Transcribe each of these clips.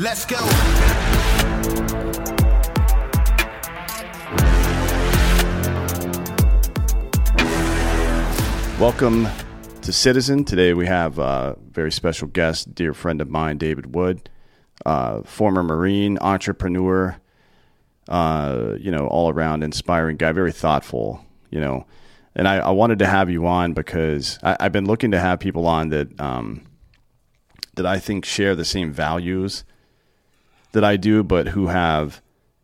Let's go. Welcome to Citizen. Today we have a very special guest, dear friend of mine, David Wood, former Marine, entrepreneur, all around inspiring guy, very thoughtful, And I wanted to have you on because I've been looking to have people on that that I think share the same values that I do, but who have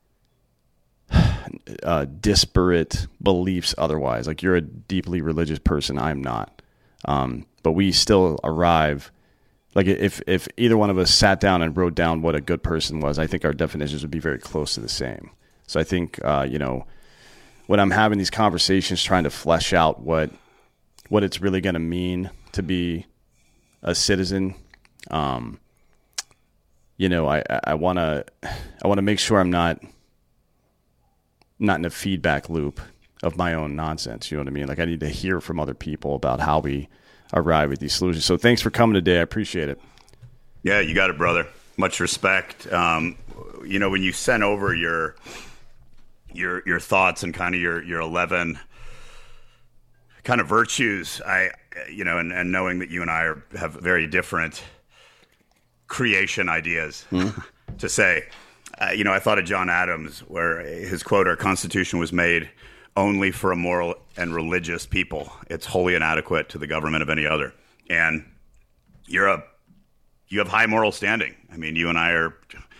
disparate beliefs otherwise. Like, you're a deeply religious person, I'm not. But we still arrive, like if either one of us sat down and wrote down what a good person was, I think our definitions would be very close to the same. So I think, when I'm having these conversations, trying to flesh out what it's really going to mean to be a citizen, I want to make sure I'm not in a feedback loop of my own nonsense. You know what I mean? Like, I need to hear from other people about how we arrive at these solutions. So thanks for coming today. I appreciate it. Yeah, you got it, brother. Much respect. When you sent over your thoughts and kind of your 11 kind of virtues, and knowing that you and I have very different creation ideas to say, I thought of John Adams, where his quote, "Our Constitution was made only for a moral and religious people. It's wholly inadequate to the government of any other." And you have high moral standing. I mean, you and I are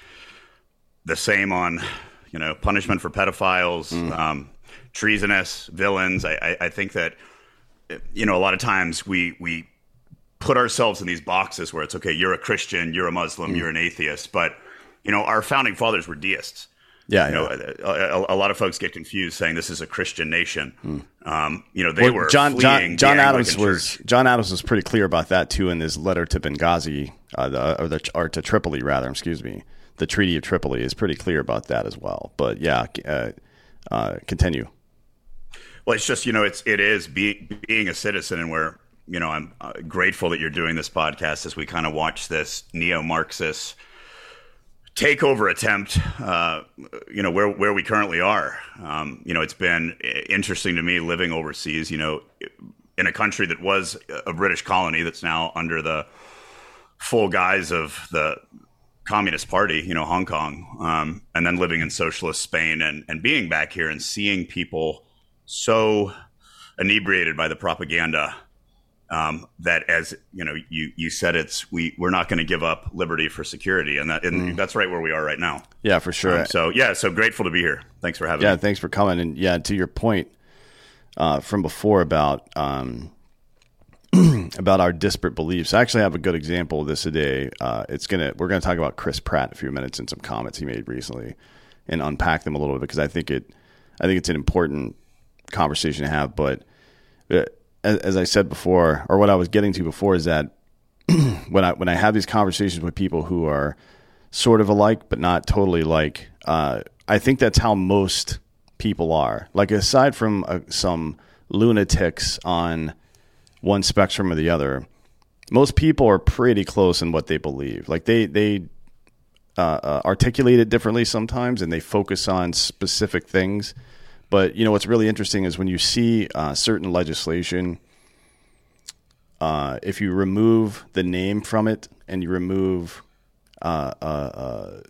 the same on, punishment for pedophiles, treasonous villains. I think that, a lot of times we put ourselves in these boxes where it's, okay, you're a Christian, you're a Muslim, you're an atheist, but our founding fathers were deists. Yeah, a lot of folks get confused saying this is a Christian nation. They were John Adams Church. John Adams was pretty clear about that too in his letter to Benghazi, or to Tripoli rather. Excuse me. The Treaty of Tripoli is pretty clear about that as well. But yeah, continue. Well, it's just it is being a citizen, and where I'm grateful that you're doing this podcast as we kind of watch this neo-Marxist takeover attempt, where we currently are. It's been interesting to me living overseas, in a country that was a British colony that's now under the full guise of the Communist Party, Hong Kong, and then living in socialist Spain and being back here and seeing people so inebriated by the propaganda that, as you said, we're not going to give up liberty for security, and that's right where we are right now. Yeah, for sure. So grateful to be here. Thanks for having me. Yeah, thanks for coming. And yeah, to your point from before about about our disparate beliefs, I actually have a good example of this today. We're gonna talk about Chris Pratt in a few minutes and some comments he made recently, and unpack them a little bit, because I think it's an important conversation to have. But as I said before, or what I was getting to before, is that when I have these conversations with people who are sort of alike but not totally alike, I think that's how most people are. Like, aside from some lunatics on one spectrum or the other, most people are pretty close in what they believe. Like, they articulate it differently sometimes, and they focus on specific things. But what's really interesting is when you see certain legislation, if you remove the name from it and you remove the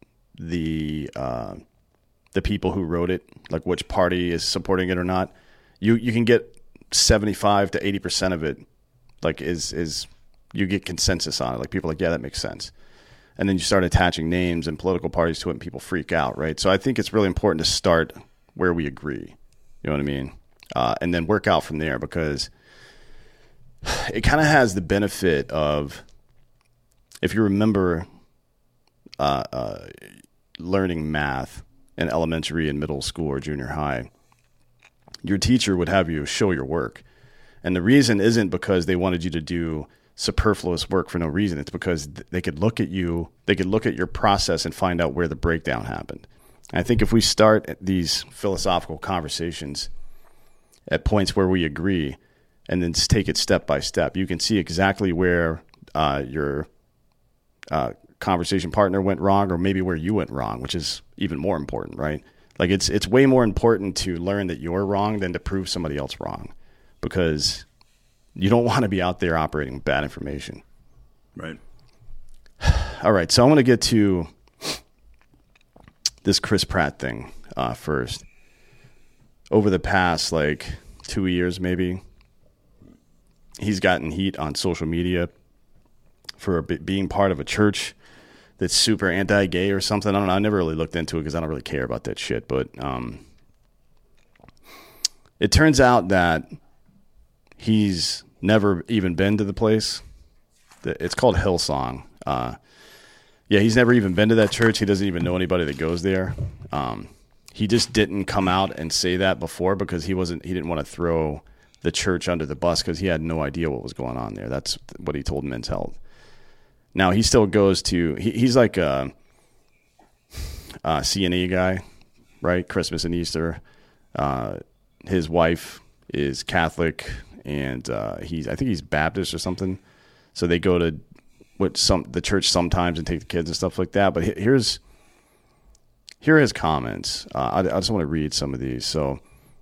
people who wrote it, like which party is supporting it or not, you can get 75 to 80% of it. Like, is you get consensus on it. Like, people are like, yeah, that makes sense. And then you start attaching names and political parties to it, and people freak out, right? So I think it's really important to start where we agree, you know what I mean? And then work out from there, because it kind of has the benefit of, if you remember learning math in elementary and middle school or junior high, your teacher would have you show your work. And the reason isn't because they wanted you to do superfluous work for no reason. It's because they could look at you, they could look at your process and find out where the breakdown happened. I think if we start these philosophical conversations at points where we agree, and then take it step by step, you can see exactly where your conversation partner went wrong, or maybe where you went wrong, which is even more important, right? Like it's way more important to learn that you're wrong than to prove somebody else wrong, because you don't want to be out there operating bad information. Right. All right. So I want to get to this Chris Pratt thing first. Over the past 2 years, maybe, he's gotten heat on social media for being part of a church that's super anti-gay or something. I don't know. I never really looked into it because I don't really care about that shit. But it turns out that he's never even been to the place. It's called Hillsong. Yeah, he's never even been to that church. He doesn't even know anybody that goes there. He just didn't come out and say that before because he didn't want to throw the church under the bus because he had no idea what was going on there. That's what he told Men's Health. Now he still goes to. He's like a CNE guy, right? Christmas and Easter. His wife is Catholic, and I think he's Baptist or something. So they go to the church sometimes and take the kids and stuff like that. But here are his comments. I just want to read some of these. So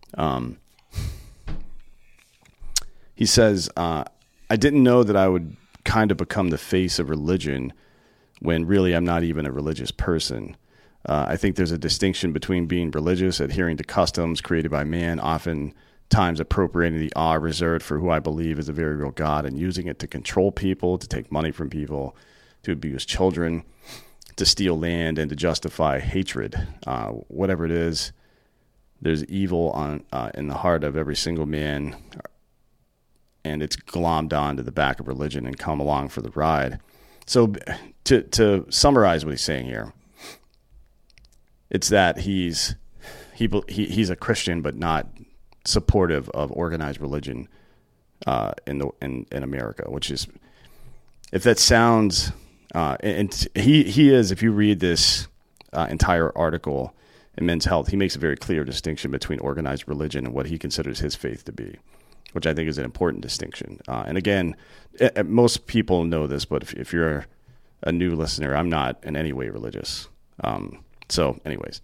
he says, I didn't know that I would kind of become the face of religion when really I'm not even a religious person. I think there's a distinction between being religious, adhering to customs created by man, oftentimes appropriating the awe reserved for who I believe is a very real God, and using it to control people, to take money from people, to abuse children, to steal land, and to justify hatred. Whatever it is, there's evil in the heart of every single man, and it's glommed onto the back of religion and come along for the ride. So to summarize what he's saying here, it's that he's a Christian but not supportive of organized religion in America, which is, if that sounds and he is, if you read this entire article in Men's Health, he makes a very clear distinction between organized religion and what he considers his faith to be, which I think is an important distinction. And again, most people know this, but if you're a new listener, I'm not in any way religious. So anyways,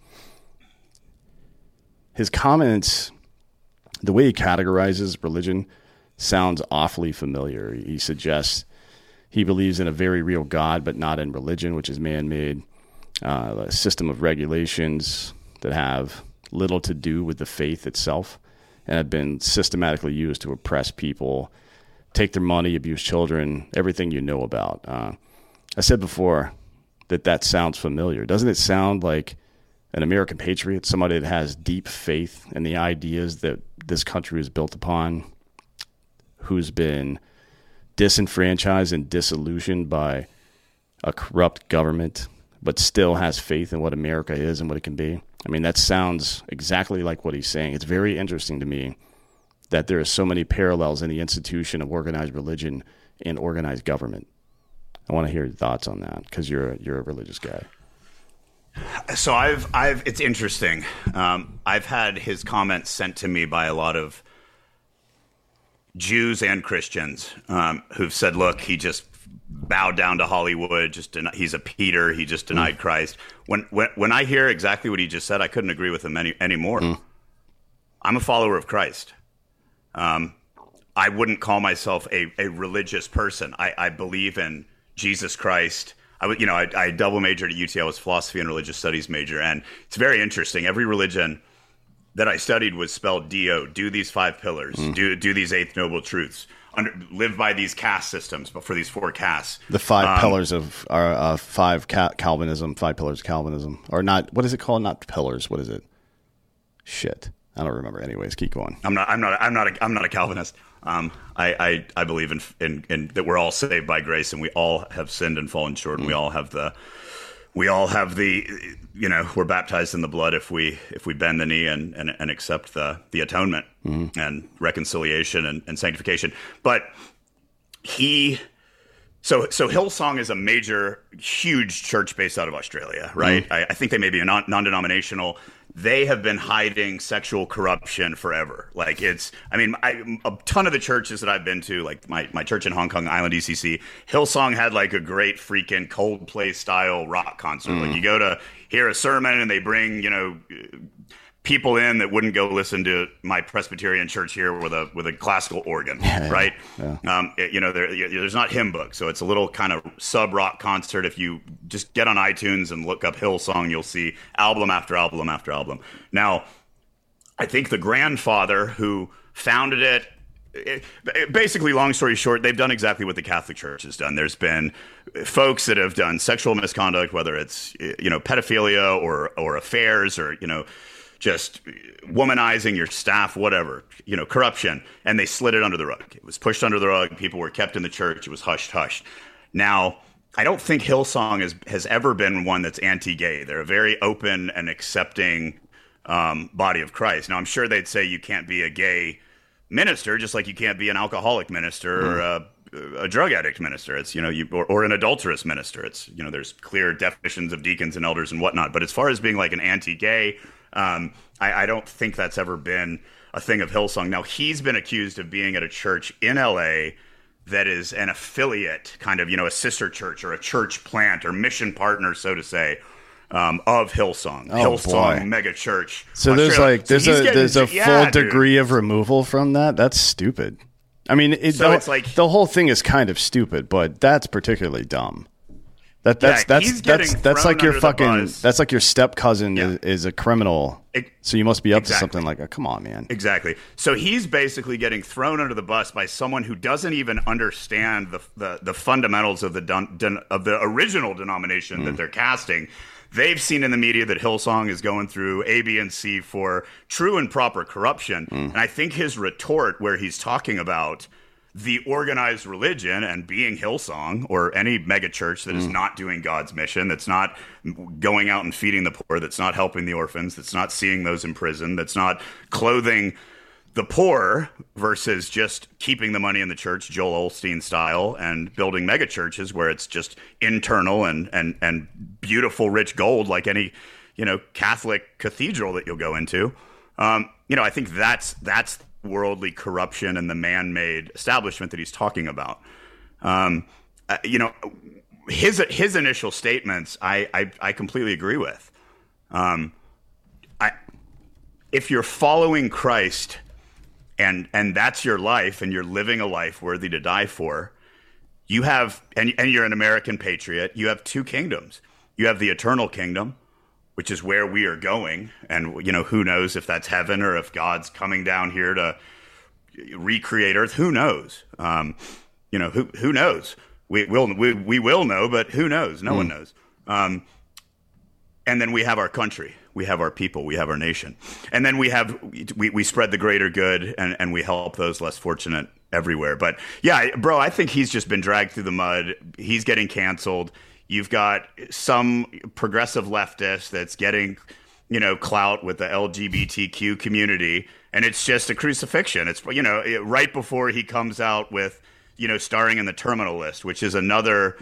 his comments, the way he categorizes religion sounds awfully familiar. He suggests he believes in a very real God, but not in religion, which is man-made, a system of regulations that have little to do with the faith itself and have been systematically used to oppress people, take their money, abuse children, everything you know about. I said before that sounds familiar. Doesn't it sound like an American patriot, somebody that has deep faith in the ideas that this country is built upon, who's been disenfranchised and disillusioned by a corrupt government, but still has faith in what America is and what it can be? I mean, that sounds exactly like what he's saying. It's very interesting to me that there are so many parallels in the institution of organized religion and organized government. I want to hear your thoughts on that because you're a religious guy. So it's interesting. I've had his comments sent to me by a lot of Jews and Christians who've said, look, he just bowed down to Hollywood. He's a Peter. He just denied Christ. When I hear exactly what he just said, I couldn't agree with him anymore. I'm a follower of Christ. I wouldn't call myself a religious person. I believe in Jesus Christ. I double majored at UT. I was philosophy and religious studies major, and it's very interesting. Every religion that I studied was spelled D-O. Do these 5 pillars. Do these 8 noble truths. Live by these caste systems, but for these 4 castes. The 5 pillars of Calvinism, 5 pillars of Calvinism, or not? What is it called? Not pillars. What is it? Shit, I don't remember. Anyways, keep going. I'm not a Calvinist. I believe in that we're all saved by grace, and we all have sinned and fallen short, and we all have the we're baptized in the blood if we bend the knee and accept the atonement and reconciliation and sanctification. But he So Hillsong is a major, huge church based out of Australia, right? I think they may be a non-denominational. They have been hiding sexual corruption forever. Like a ton of the churches that I've been to, like my church in Hong Kong, Island ECC, Hillsong had like a great freaking Coldplay style rock concert. Like you go to hear a sermon and they bring, people in that wouldn't go listen to my Presbyterian church here with a classical organ, right? Yeah. There's not hymn book, so it's a little kind of sub rock concert. If you just get on iTunes and look up Hillsong, you'll see album after album after album. Now, I think the grandfather who founded it, basically, long story short, they've done exactly what the Catholic Church has done. There's been folks that have done sexual misconduct, whether it's pedophilia or affairs or just womanizing your staff, whatever, corruption, and they slid it under the rug. It was pushed under the rug. People were kept in the church. It was hushed. Now, I don't think Hillsong has ever been one that's anti-gay. They're a very open and accepting body of Christ. Now, I'm sure they'd say you can't be a gay minister, just like you can't be an alcoholic minister or a drug addict minister. It's or an adulterous minister. It's there's clear definitions of deacons and elders and whatnot. But as far as being like an anti-gay, I don't think that's ever been a thing of Hillsong. Now, he's been accused of being at a church in LA that is an affiliate, kind of, a sister church or a church plant or mission partner, so to say, of Hillsong. Hillsong mega church. So Australia. there's a full degree of removal from that. That's stupid. I mean, it's like the whole thing is kind of stupid, but that's particularly dumb. That's like your fucking. That's like your step cousin is a criminal. So you must be up to something like, come on, man. Exactly. So he's basically getting thrown under the bus by someone who doesn't even understand the fundamentals of the original denomination that they're casting. They've seen in the media that Hillsong is going through A, B, and C for true and proper corruption. And I think his retort, where he's talking about the organized religion and being Hillsong or any mega church that is not doing God's mission, that's not going out and feeding the poor, that's not helping the orphans, that's not seeing those in prison, that's not clothing the poor versus just keeping the money in the church, Joel Osteen style, and building mega churches where it's just internal and beautiful, rich gold like any, Catholic cathedral that you'll go into. I think that's worldly corruption and the man-made establishment that he's talking about. His initial statements, I completely agree with. If you're following Christ and that's your life and you're living a life worthy to die for, you have, and you're an American patriot, you have two kingdoms. You have the eternal kingdom, which is where we are going. And, who knows if that's heaven or if God's coming down here to recreate earth. Who knows? Who knows? We will know, but who knows? No one knows. And then we have our country. We have our people. We have our nation. And then we spread the greater good and we help those less fortunate everywhere. But yeah, bro, I think he's just been dragged through the mud. He's getting canceled. You've got some progressive leftist that's getting, clout with the LGBTQ community, and it's just a crucifixion. It's, right before he comes out with, starring in the Terminal List, which is another,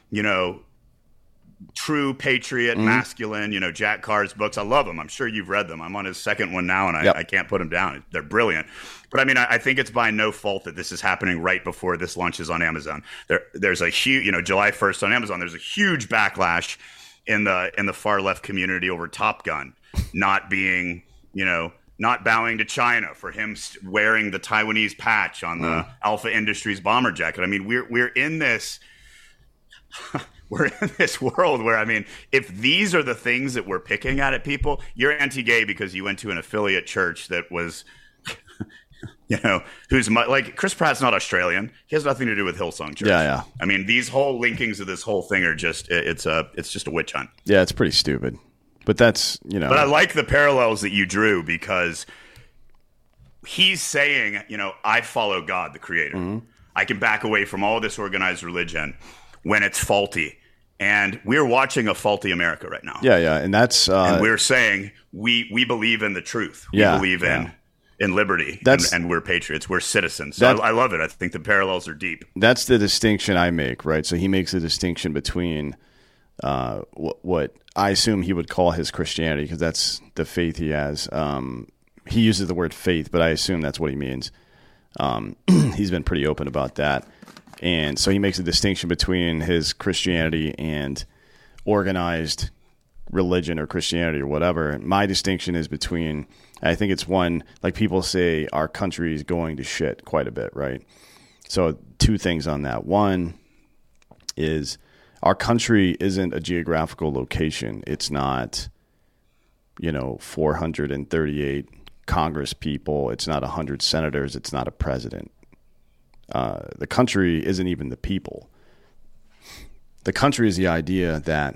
true patriot, masculine, Jack Carr's books. I love them. I'm sure you've read them. I'm on his second one now, and I can't put them down. They're brilliant. But I mean, I think it's by no fault that this is happening right before this launches on Amazon. There's a huge, July 1st on Amazon, there's a huge backlash in the far left community over Top Gun not being, not bowing to China, for him wearing the Taiwanese patch on the Alpha Industries bomber jacket. I mean, we're in this. We're in this world where, I mean, if these are the things that we're picking at people, you're anti-gay because you went to an affiliate church that was, who's like Chris Pratt's not Australian. He has nothing to do with Hillsong Church. Yeah. I mean, these whole linkings of this whole thing are just, it's just a witch hunt. Yeah, it's pretty stupid. But that's, But I like the parallels that you drew because he's saying, I follow God, the creator. I can back away from all this organized religion when it's faulty. And we're watching a faulty America right now. Yeah. And that's... and we're saying we believe in the truth. We believe in in liberty, and we're patriots. We're citizens. So I love it. I think the parallels are deep. That's the distinction I make, right? So he makes a distinction between what I assume he would call his Christianity, because that's the faith he has. He uses the word faith, but I assume that's what he means. He's been pretty open about that. And so he makes a distinction between his Christianity and organized religion or Christianity or whatever. My distinction is between, I think it's one, like people say our country is going to shit quite a bit, right? So two things on that. One is our country isn't a geographical location. It's not, 438 Congress people. It's not 100 senators. It's not a president. The country isn't even the people. The country is the idea that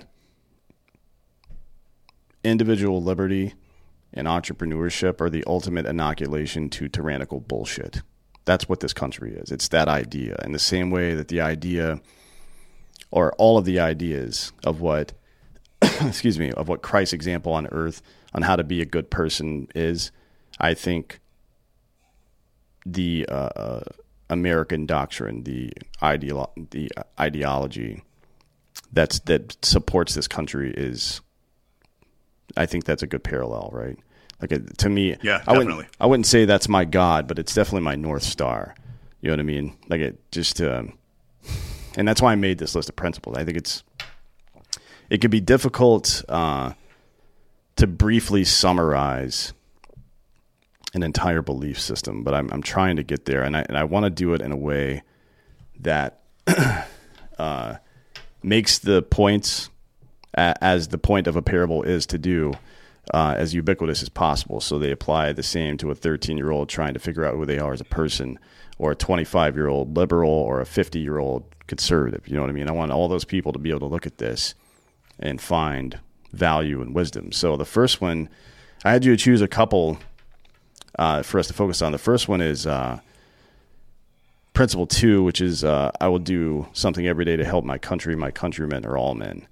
individual liberty and entrepreneurship are the ultimate inoculation to tyrannical bullshit. That's what this country is. It's that idea. In the same way that the idea, or all of the ideas of what, of what Christ's example on earth on how to be a good person is, I think the American doctrine, the ideology that supports this country is, I think that's a good parallel, right? Like to me, yeah, definitely. I wouldn't say that's my God, but it's definitely my North Star. You know what I mean? Like it just, and that's why I made this list of principles. I think it could be difficult to briefly summarize an entire belief system, but I'm trying to get there, and I want to do it in a way that makes the points, as the point of a parable is to do, as ubiquitous as possible. So they apply the same to a 13-year-old trying to figure out who they are as a person, or a 25-year-old liberal, or a 50-year-old conservative. You know what I mean? I want all those people to be able to look at this and find value and wisdom. So the first one, I had you to choose a couple for us to focus on. The first one is principle 2, which is I will do something every day to help my country, my countrymen, or all men.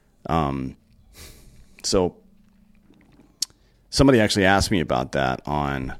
So somebody actually asked me about that on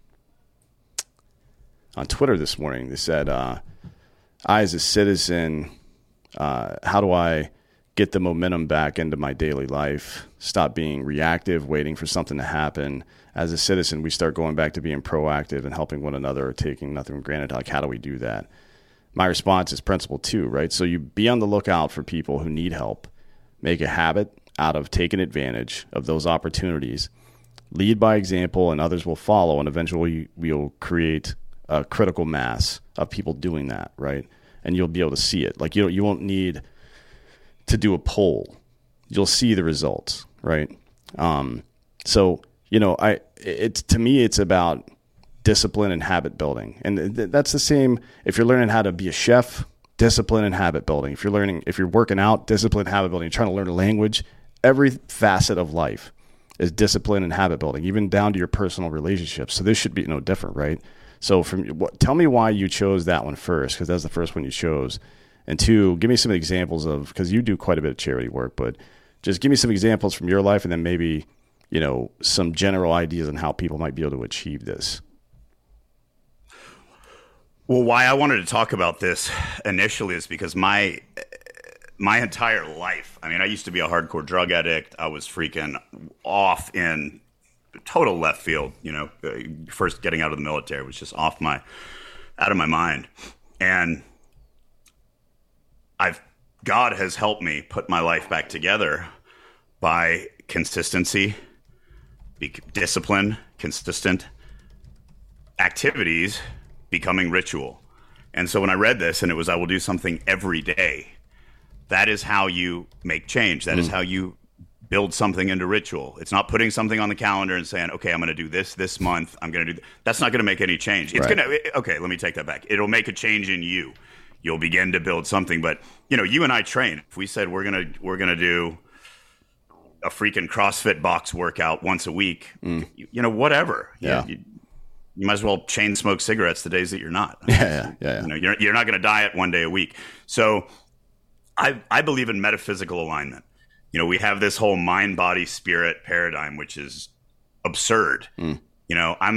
Twitter this morning. They said, I, as a citizen, how do I get the momentum back into my daily life, stop being reactive, waiting for something to happen? As a citizen, we start going back to being proactive and helping one another, or taking nothing for granted. Like, how do we do that? My response is principle 2, right? So you be on the lookout for people who need help. Make a habit out of taking advantage of those opportunities. Lead by example, and others will follow, and eventually we'll create a critical mass of people doing that, right? And you'll be able to see it. Like, you won't need to do a poll. You'll see the results, right? So, to me, it's about discipline and habit building. And that's the same if you're learning how to be a chef, discipline and habit building. If you're working out, discipline, habit building. You're trying to learn a language. Every facet of life is discipline and habit building, even down to your personal relationships. So this should be no different, right? So tell me why you chose that one first, because that's the first one you chose. And 2, give me some examples of, because you do quite a bit of charity work, but just give me some examples from your life, and then maybe, some general ideas on how people might be able to achieve this. Well, why I wanted to talk about this initially is because my entire life, I used to be a hardcore drug addict. I was freaking off in total left field. First getting out of the military was just out of my mind. And God has helped me put my life back together by consistency, discipline, consistent activities becoming ritual. And so when I read this and it was, I will do something every day, that is how you make change. That is how you build something into ritual. It's not putting something on the calendar and saying, okay, I'm going to do this month. I'm going to do that's not going to make any change. It's going to, okay, let me take that back. It'll make a change in you. You'll begin to build something. But, you and I train. If we said we're going to do a freaking CrossFit box workout once a week, whatever. Yeah. You might as well chain smoke cigarettes the days that you're not. Yeah. You're not going to diet one day a week. So I believe in metaphysical alignment. We have this whole mind, body, spirit paradigm, which is absurd. I'm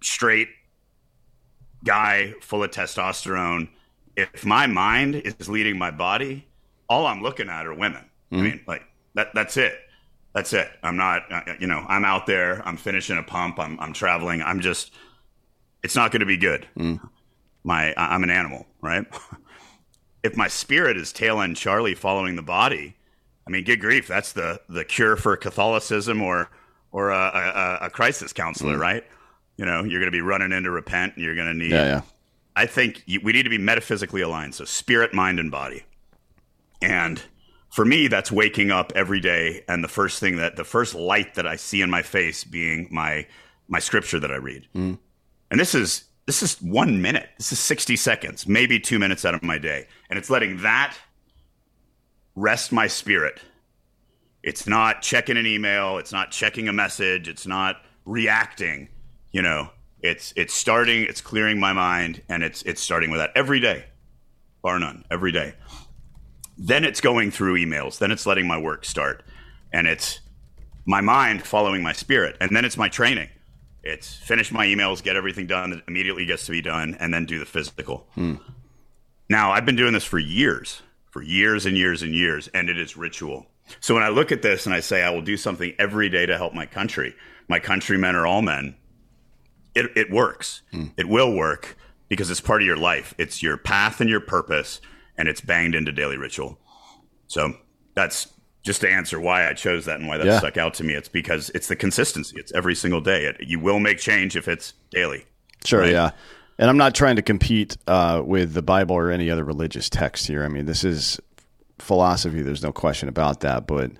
straight guy full of testosterone, if my mind is leading my body, all I'm looking at are women. I mean, like that's it. That's it. I'm not, I'm out there, I'm finishing a pump, I'm traveling. It's not going to be good. I'm an animal, right? If my spirit is tail end Charlie following the body, I mean, good grief, that's the cure for Catholicism or a crisis counselor, right? You're going to be running in to repent, and you're going to need. I think we need to be metaphysically aligned, so spirit, mind, and body. And for me, that's waking up every day, and the first light that I see in my face being my scripture that I read. And this is 1 minute. This is 60 seconds, maybe 2 minutes out of my day, and it's letting that rest my spirit. It's not checking an email. It's not checking a message. It's not reacting. It's starting. It's clearing my mind, and it's starting with that every day, bar none, every day. Then it's going through emails. Then it's letting my work start, and it's my mind following my spirit. And then it's my training. It's finish my emails, get everything done that immediately gets to be done, and then do the physical. Now, I've been doing this for years and years and years, and it is ritual. So when I look at this and I say I will do something every day to help my country, my countrymen are all men, it works. It will work because it's part of your life. It's your path and your purpose, and it's banged into daily ritual. So that's just to answer why I chose that and why that stuck out to me. It's because it's the consistency. It's every single day. You will make change if it's daily. Sure, right? Yeah. And I'm not trying to compete with the Bible or any other religious text here. I mean, this is philosophy. There's no question about that. But,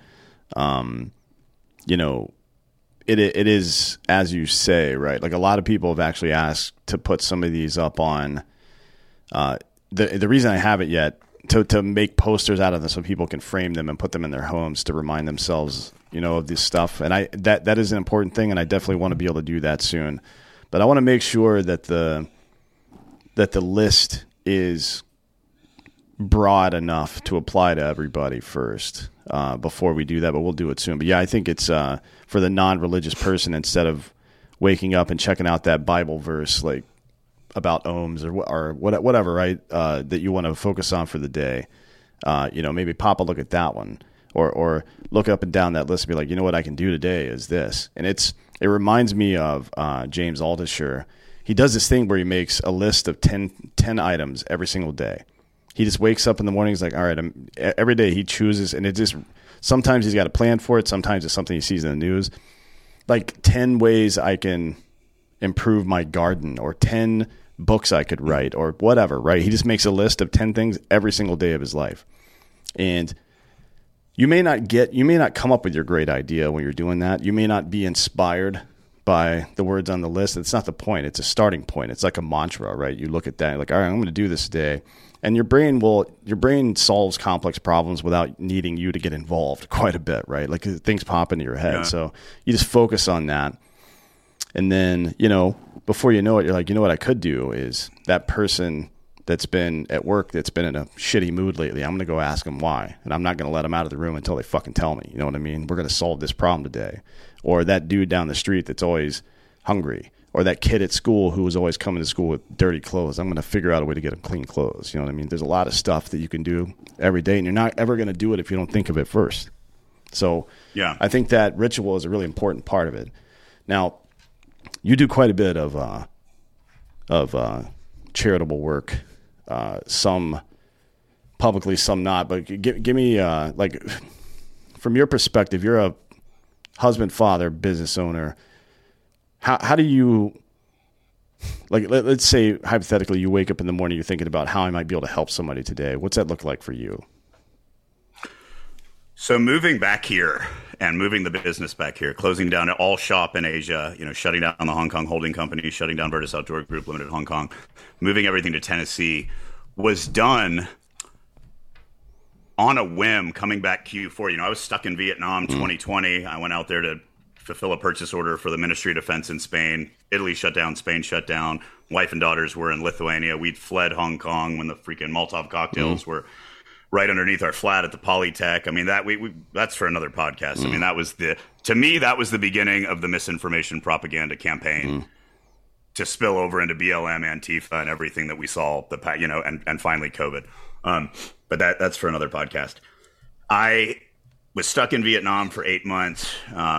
it is, as you say, right? Like a lot of people have actually asked to put some of these up on the reason I haven't yet to make posters out of them so people can frame them and put them in their homes to remind themselves, of this stuff. And that is an important thing. And I definitely want to be able to do that soon. But I want to make sure that the list is broad enough to apply to everybody first before we do that, but we'll do it soon. But yeah, I think it's for the non-religious person, instead of waking up and checking out that Bible verse like about ohms or whatever, right, that you want to focus on for the day, maybe pop a look at that one or look up and down that list and be like, what I can do today is this. And it reminds me of James Altucher. He does this thing where he makes a list of 10 items every single day. He just wakes up in the morning. He's like, all right, every day he chooses, and it just, sometimes he's got a plan for it. Sometimes it's something he sees in the news, like 10 ways I can improve my garden or 10 books I could write or whatever, right? He just makes a list of 10 things every single day of his life. And you may not come up with your great idea when you're doing that. You may not be inspired by the words on the list. It's not the point. It's a starting point. It's like a mantra, right? You look at that, you're like, all right, I'm going to do this today. And your brain solves complex problems without needing you to get involved quite a bit, right? Like things pop into your head. Yeah. So you just focus on that. And then, before you know it, you're like, what I could do is that person that's been at work, that's been in a shitty mood lately, I'm going to go ask them why. And I'm not going to let them out of the room until they fucking tell me. You know what I mean? We're going to solve this problem today. Or that dude down the street that's always hungry. Or that kid at school who was always coming to school with dirty clothes. I'm going to figure out a way to get him clean clothes. You know what I mean? There's a lot of stuff that you can do every day, and you're not ever going to do it if you don't think of it first. So yeah, I think that ritual is a really important part of it. Now, you do quite a bit of charitable work, some publicly, some not. But give me, from your perspective, you're a husband, father, business owner. How do you, let's say hypothetically you wake up in the morning, you're thinking about how I might be able to help somebody today. What's that look like for you? So moving back here and moving the business back here, closing down all shop in Asia, shutting down the Hong Kong holding company, shutting down Virtus Outdoor Group Limited Hong Kong, moving everything to Tennessee was done on a whim coming back Q4. I was stuck in Vietnam 2020. I went out there to fulfill a purchase order for the Ministry of Defense in Spain. Italy shut down, Spain shut down. Wife and daughters were in Lithuania. We'd fled Hong Kong when the freaking Molotov cocktails were right underneath our flat at the Polytech. I mean, that's for another podcast. I mean, that was that was the beginning of the misinformation propaganda campaign. to spill over into BLM, Antifa, and everything that we saw and finally COVID. But that's for another podcast. I was stuck in Vietnam for 8 months.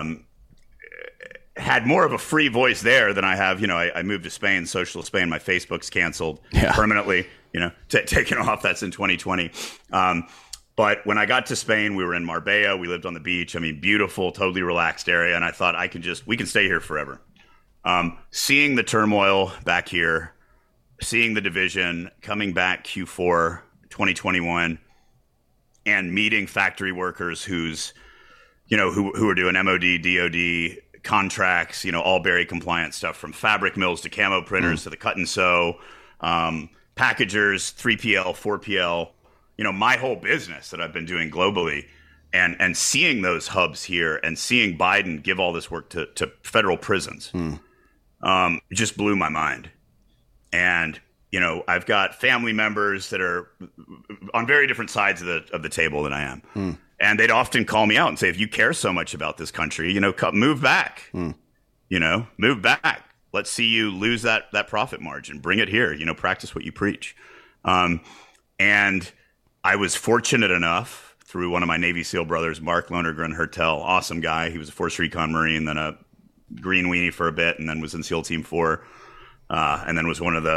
Had more of a free voice there than I have. I moved to Spain, socialist Spain. My Facebook's canceled permanently, taken off. That's in 2020. But when I got to Spain, we were in Marbella. We lived on the beach. I mean, beautiful, totally relaxed area. And I thought we can stay here forever. Seeing the turmoil back here, seeing the division, coming back Q4 2021, and meeting factory workers who are doing MOD, DOD contracts, all Berry compliant stuff, from fabric mills to camo printers to the cut and sew, packagers, 3PL, 4PL, my whole business that I've been doing globally, and seeing those hubs here and seeing Biden give all this work to federal prisons, just blew my mind. And, I've got family members that are on very different sides of the table than I am. And they'd often call me out and say, if you care so much about this country, move back, move back. Let's see you lose that profit margin. Bring it here, practice what you preach. And I was fortunate enough through one of my Navy SEAL brothers, Mark Lonergan Hertel, awesome guy. He was a Force Recon Marine, then a Green Weenie for a bit, and then was in SEAL Team 4, and then was one of the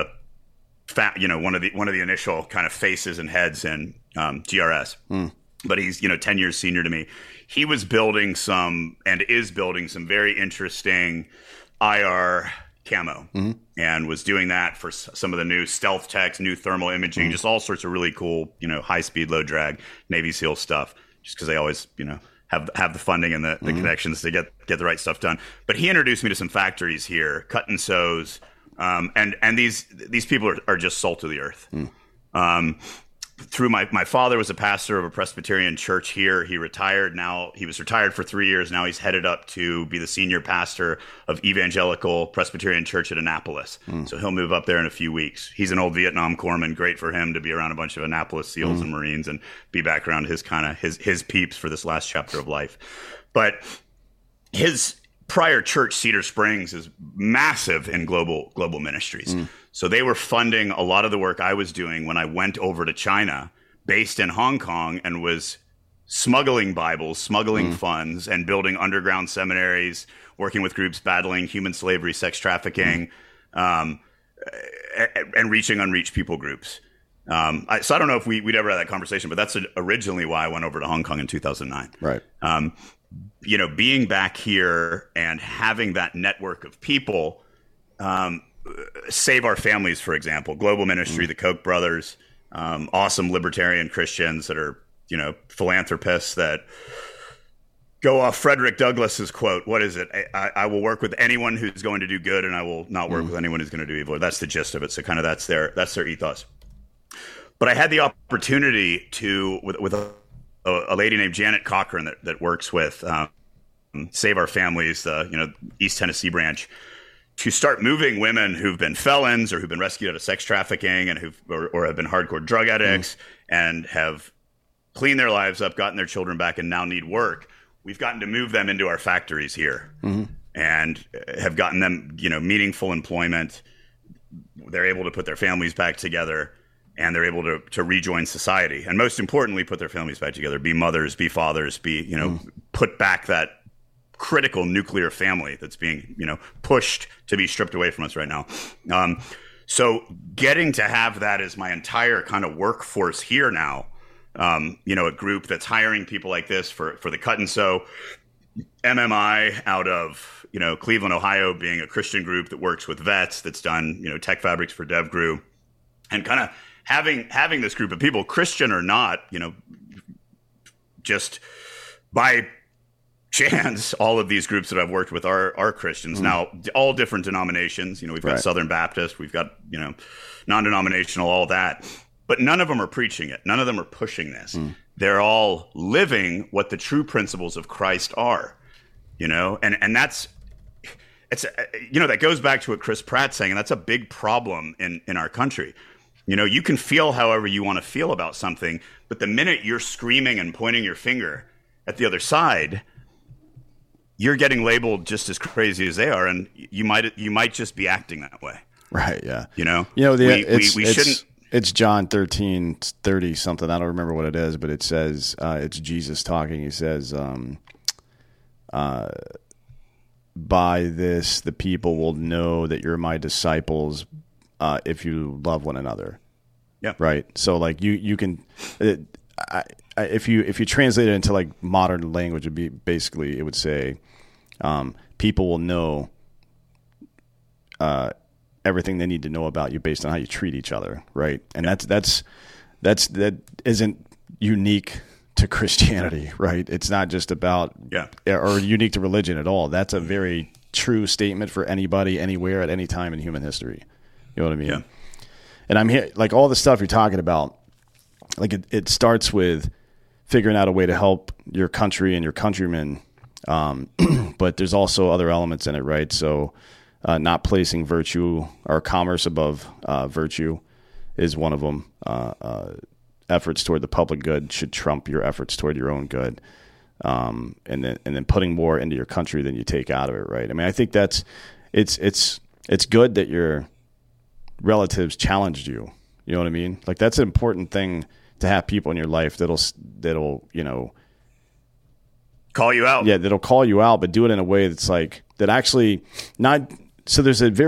initial kind of faces and heads in GRS. But he's 10 years senior to me. He was building and is building some very interesting IR camo, and was doing that for some of the new stealth techs, new thermal imaging, just all sorts of really cool, high speed, low drag Navy SEAL stuff, just because they always, have the funding and the connections to get the right stuff done. But he introduced me to some factories here, cut and sews, and these people are just salt of the earth. Through my father was a pastor of a Presbyterian church here. He retired. Now he was retired for 3 years. Now he's headed up to be the senior pastor of Evangelical Presbyterian Church at Annapolis. So he'll move up there in a few weeks. He's an old Vietnam corpsman. Great for him to be around a bunch of Annapolis SEALs and Marines and be back around his peeps for this last chapter of life. But his prior church, Cedar Springs, is massive in global ministries. So they were funding a lot of the work I was doing when I went over to China, based in Hong Kong, and was smuggling Bibles, smuggling funds, and building underground seminaries, working with groups battling human slavery, sex trafficking, and reaching unreached people groups. So I don't know if we'd ever have that conversation, but that's originally why I went over to Hong Kong in 2009. Right. Being back here and having that network of people, Save Our Families, for example, global ministry, the Koch brothers, awesome libertarian Christians that are, philanthropists that go off Frederick Douglass's quote. What is it? I will work with anyone who's going to do good, and I will not work with anyone who's going to do evil. That's the gist of it. So kind of that's their ethos. But I had the opportunity to, with a lady named Janet Cochran that works with Save Our Families, the East Tennessee branch, to start moving women who've been felons or who've been rescued out of sex trafficking and or have been hardcore drug addicts and have cleaned their lives up, gotten their children back, and now need work. We've gotten to move them into our factories here and have gotten them, meaningful employment. They're able to put their families back together, and they're able to rejoin society. And most importantly, put their families back together, be mothers, be fathers, put back that critical nuclear family that's being, pushed to be stripped away from us right now. So getting to have that as my entire kind of workforce here now, a group that's hiring people like this for the cut and sew, MMI out of, Cleveland, Ohio, being a Christian group that works with vets, that's done, tech fabrics for DevGru, and kind of having this group of people, Christian or not, just by chance, all of these groups that I've worked with are Christians. Now, all different denominations. We've got Southern Baptist, we've got, non-denominational, all that. But none of them are preaching it. None of them are pushing this. They're all living what the true principles of Christ are, and that's, that goes back to what Chris Pratt's saying, and that's a big problem in our country. You can feel however you want to feel about something, but the minute you're screaming and pointing your finger at the other side, you're getting labeled just as crazy as they are, and you might just be acting that way. Right. Yeah. You know, we shouldn't. It's John 13:30 something. I don't remember what it is, but it says it's Jesus talking. He says, "By this, the people will know that you're my disciples if you love one another." Yeah. Right. So like you can, if you translate it into like modern language, it would say, people will know everything they need to know about you based on how you treat each other, right? And that isn't unique to Christianity, right? It's not just about or unique to religion at all. That's a very true statement for anybody, anywhere, at any time in human history. You know what I mean? Yeah. And I'm here, like all the stuff you're talking about, like it starts with figuring out a way to help your country and your countrymen, but there's also other elements in it, right? So not placing virtue or commerce above virtue is one of them. Efforts toward the public good should trump your efforts toward your own good, and then putting more into your country than you take out of it, right? I mean, I think it's good that your relatives challenged you. You know what I mean? Like that's an important thing to have people in your life that'll call you out. Yeah, that'll call you out, but do it in a way that's like that actually not. So there's a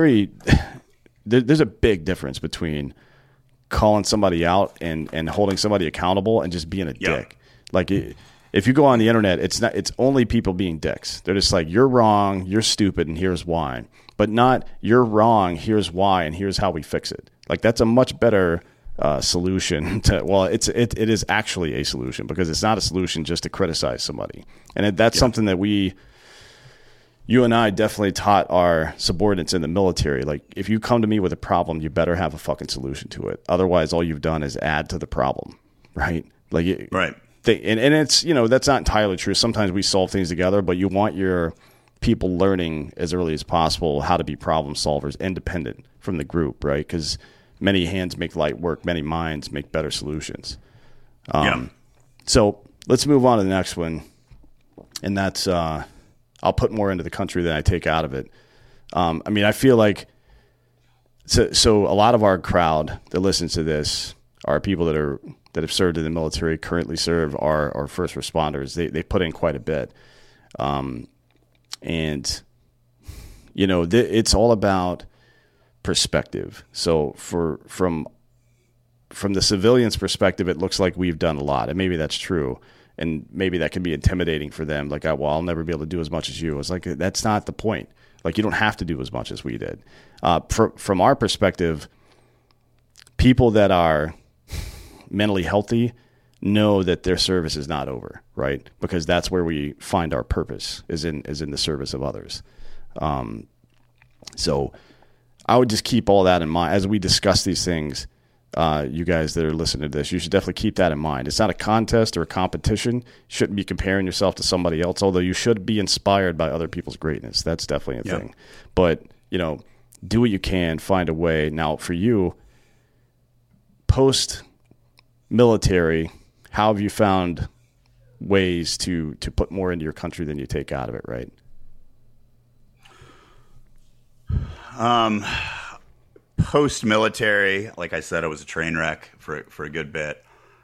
big difference between calling somebody out and holding somebody accountable and just being a dick. Like if you go on the internet, it's only people being dicks. They're just like, you're wrong, you're stupid, and here's why. But not, you're wrong, here's why, and here's how we fix it. Like that's a much better solution to, well, it is actually a solution, because it's not a solution just to criticize somebody. And that's something that you and I definitely taught our subordinates in the military. Like, if you come to me with a problem, you better have a fucking solution to it. Otherwise, all you've done is add to the problem, right? Like, right. And it's, that's not entirely true. Sometimes we solve things together, but you want your people learning as early as possible how to be problem solvers, independent from the group, right? Because many hands make light work, many minds make better solutions. So let's move on to the next one, and that's I'll put more into the country than I take out of it. I mean, I feel like so a lot of our crowd that listens to this are people that have served in the military, currently serve, are first responders. They put in quite a bit, and it's all about perspective. So from the civilian's perspective, it looks like we've done a lot, and maybe that's true. And maybe that can be intimidating for them. Like, well, I'll never be able to do as much as you. It's like, that's not the point. Like, you don't have to do as much as we did. From our perspective, people that are mentally healthy know that their service is not over, right? Because that's where we find our purpose, is in the service of others. So I would just keep all that in mind as we discuss these things. You guys that are listening to this, you should definitely keep that in mind. It's not a contest or a competition. You shouldn't be comparing yourself to somebody else, although you should be inspired by other people's greatness. That's definitely a thing. But, do what you can, find a way. Now, for you, post-military, how have you found ways to put more into your country than you take out of it, right? Post-military, like I said, I was a train wreck for a good bit.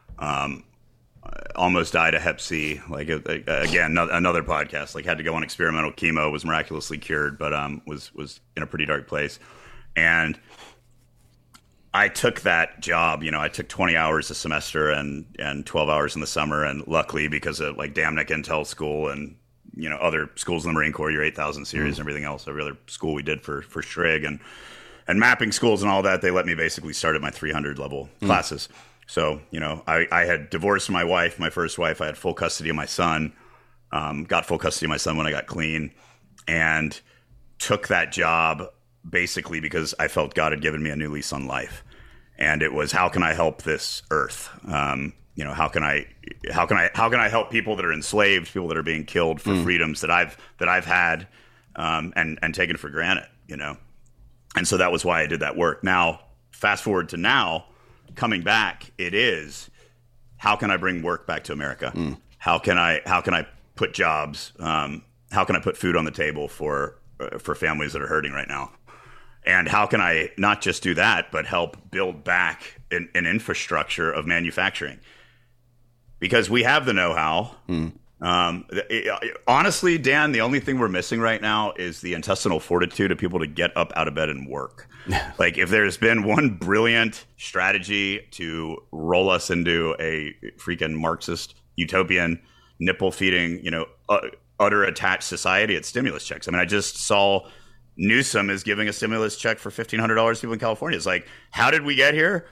Almost died of Hep C. Again, another podcast. Like, had to go on experimental chemo. Was miraculously cured, but was in a pretty dark place. And I took that job. I took 20 hours a semester and 12 hours in the summer. And luckily, because of Damnick Intel School and other schools in the Marine Corps, your 8000 series and everything else, every other school we did for Strig and mapping schools and all that, they let me basically start at my 300 level classes. So, I had divorced my wife, my first wife. I had full custody of my son, got full custody of my son when I got clean, and took that job basically because I felt God had given me a new lease on life. And it was, how can I help this earth? How can I help people that are enslaved, people that are being killed for freedoms that I've had, and taken for granted, And so that was why I did that work. Now, fast forward to now, coming back, it is, how can I bring work back to America? How can I put jobs? How how can I put food on the table for families that are hurting right now? And how can I not just do that, but help build back an infrastructure of manufacturing? Because we have the know-how. Honestly, Dan, the only thing we're missing right now is the intestinal fortitude of people to get up out of bed and work. Like, if there's been one brilliant strategy to roll us into a freaking Marxist utopian nipple feeding, utter attached society, it's stimulus checks. I mean, I just saw Newsom is giving a stimulus check for $1,500 to people in California. It's like, how did we get here?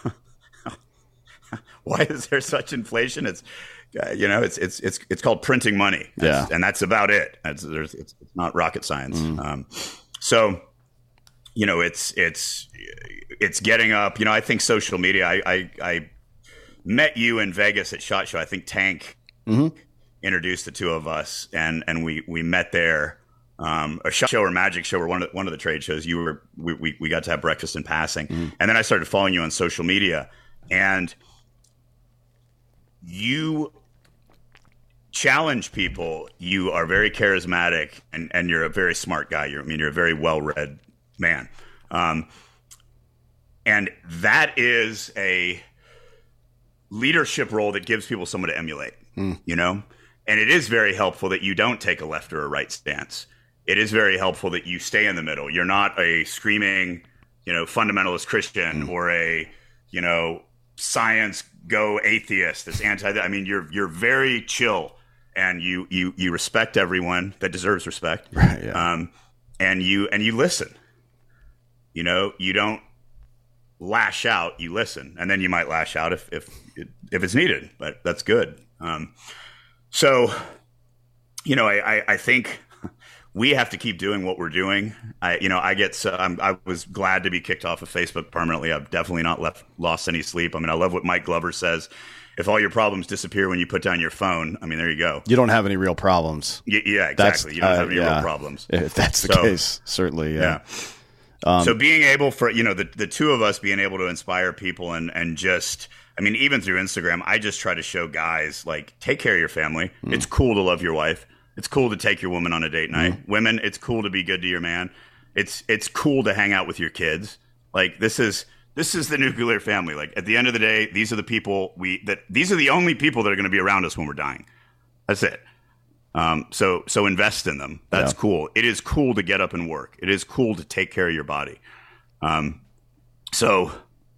Why is there such inflation? It's it's called printing money. And that's about it. It's not rocket science. So, it's getting up. I think social media. I met you in Vegas at SHOT Show. I think Tank introduced the two of us, and we met there. A SHOT Show or Magic Show, or one of the trade shows. We got to have breakfast in passing, and then I started following you on social media, and you challenge people. You are very charismatic, and you're a very smart guy. You're a very well-read man, and that is a leadership role that gives people someone to emulate. And it is very helpful that you don't take a left or a right stance. It is very helpful that you stay in the middle. You're not a screaming, fundamentalist Christian or a, science go atheist that's anti that. I mean, you're very chill, and you respect everyone that deserves respect. Right, yeah. And you listen. You don't lash out, you listen, and then you might lash out if it's needed, but that's good. So, I think we have to keep doing what we're doing. I was glad to be kicked off of Facebook permanently. I've definitely not lost any sleep. I mean, I love what Mike Glover says. If all your problems disappear when you put down your phone, I mean, there you go. You don't have any real problems. Yeah, exactly. You don't have any real problems. If that's the case, certainly. Yeah. So being able for, the two of us being able to inspire people and just, I mean, even through Instagram, I just try to show guys, like, take care of your family. It's cool to love your wife. It's cool to take your woman on a date night. Women, it's cool to be good to your man. It's cool to hang out with your kids. Like, this is the nuclear family. Like, at the end of the day, these are the people these are the only people that are going to be around us when we're dying. That's it. So invest in them. That's cool. It is cool to get up and work. It is cool to take care of your body. So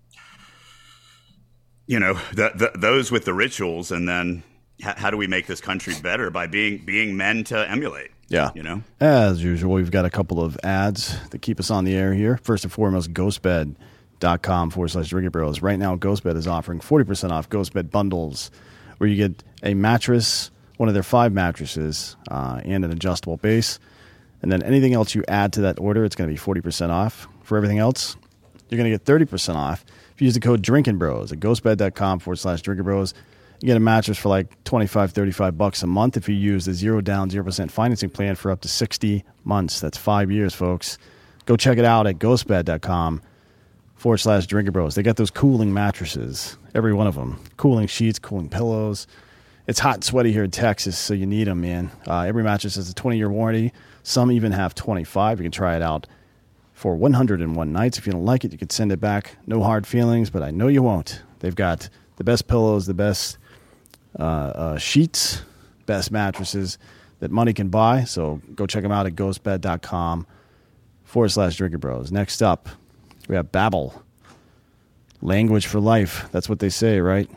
those with the rituals, and then how do we make this country better by being men to emulate? Yeah. As usual, we've got a couple of ads that keep us on the air here. First and foremost, ghostbed.com/Drinking Bros. Right now, Ghostbed is offering 40% off Ghostbed bundles, where you get a mattress, one of their 5 mattresses, and an adjustable base. And then anything else you add to that order, it's going to be 40% off. For everything else, you're going to get 30% off if you use the code Drinking Bros at ghostbed.com/Drinking Bros. You get a mattress for like $25, $35 a month if you use the 0 down, 0% financing plan for up to 60 months. That's 5 years, folks. Go check it out at ghostbed.com/Drinking Bros. They got those cooling mattresses, every one of them. Cooling sheets, cooling pillows. It's hot and sweaty here in Texas, so you need them, man. Every mattress has a 20-year warranty. Some even have 25. You can try it out for 101 nights. If you don't like it, you can send it back. No hard feelings, but I know you won't. They've got the best pillows, the best sheets, best mattresses that money can buy. So go check them out at ghostbed.com/Drinking Bros. Next up, we have Babbel. Language for life. That's what they say, right?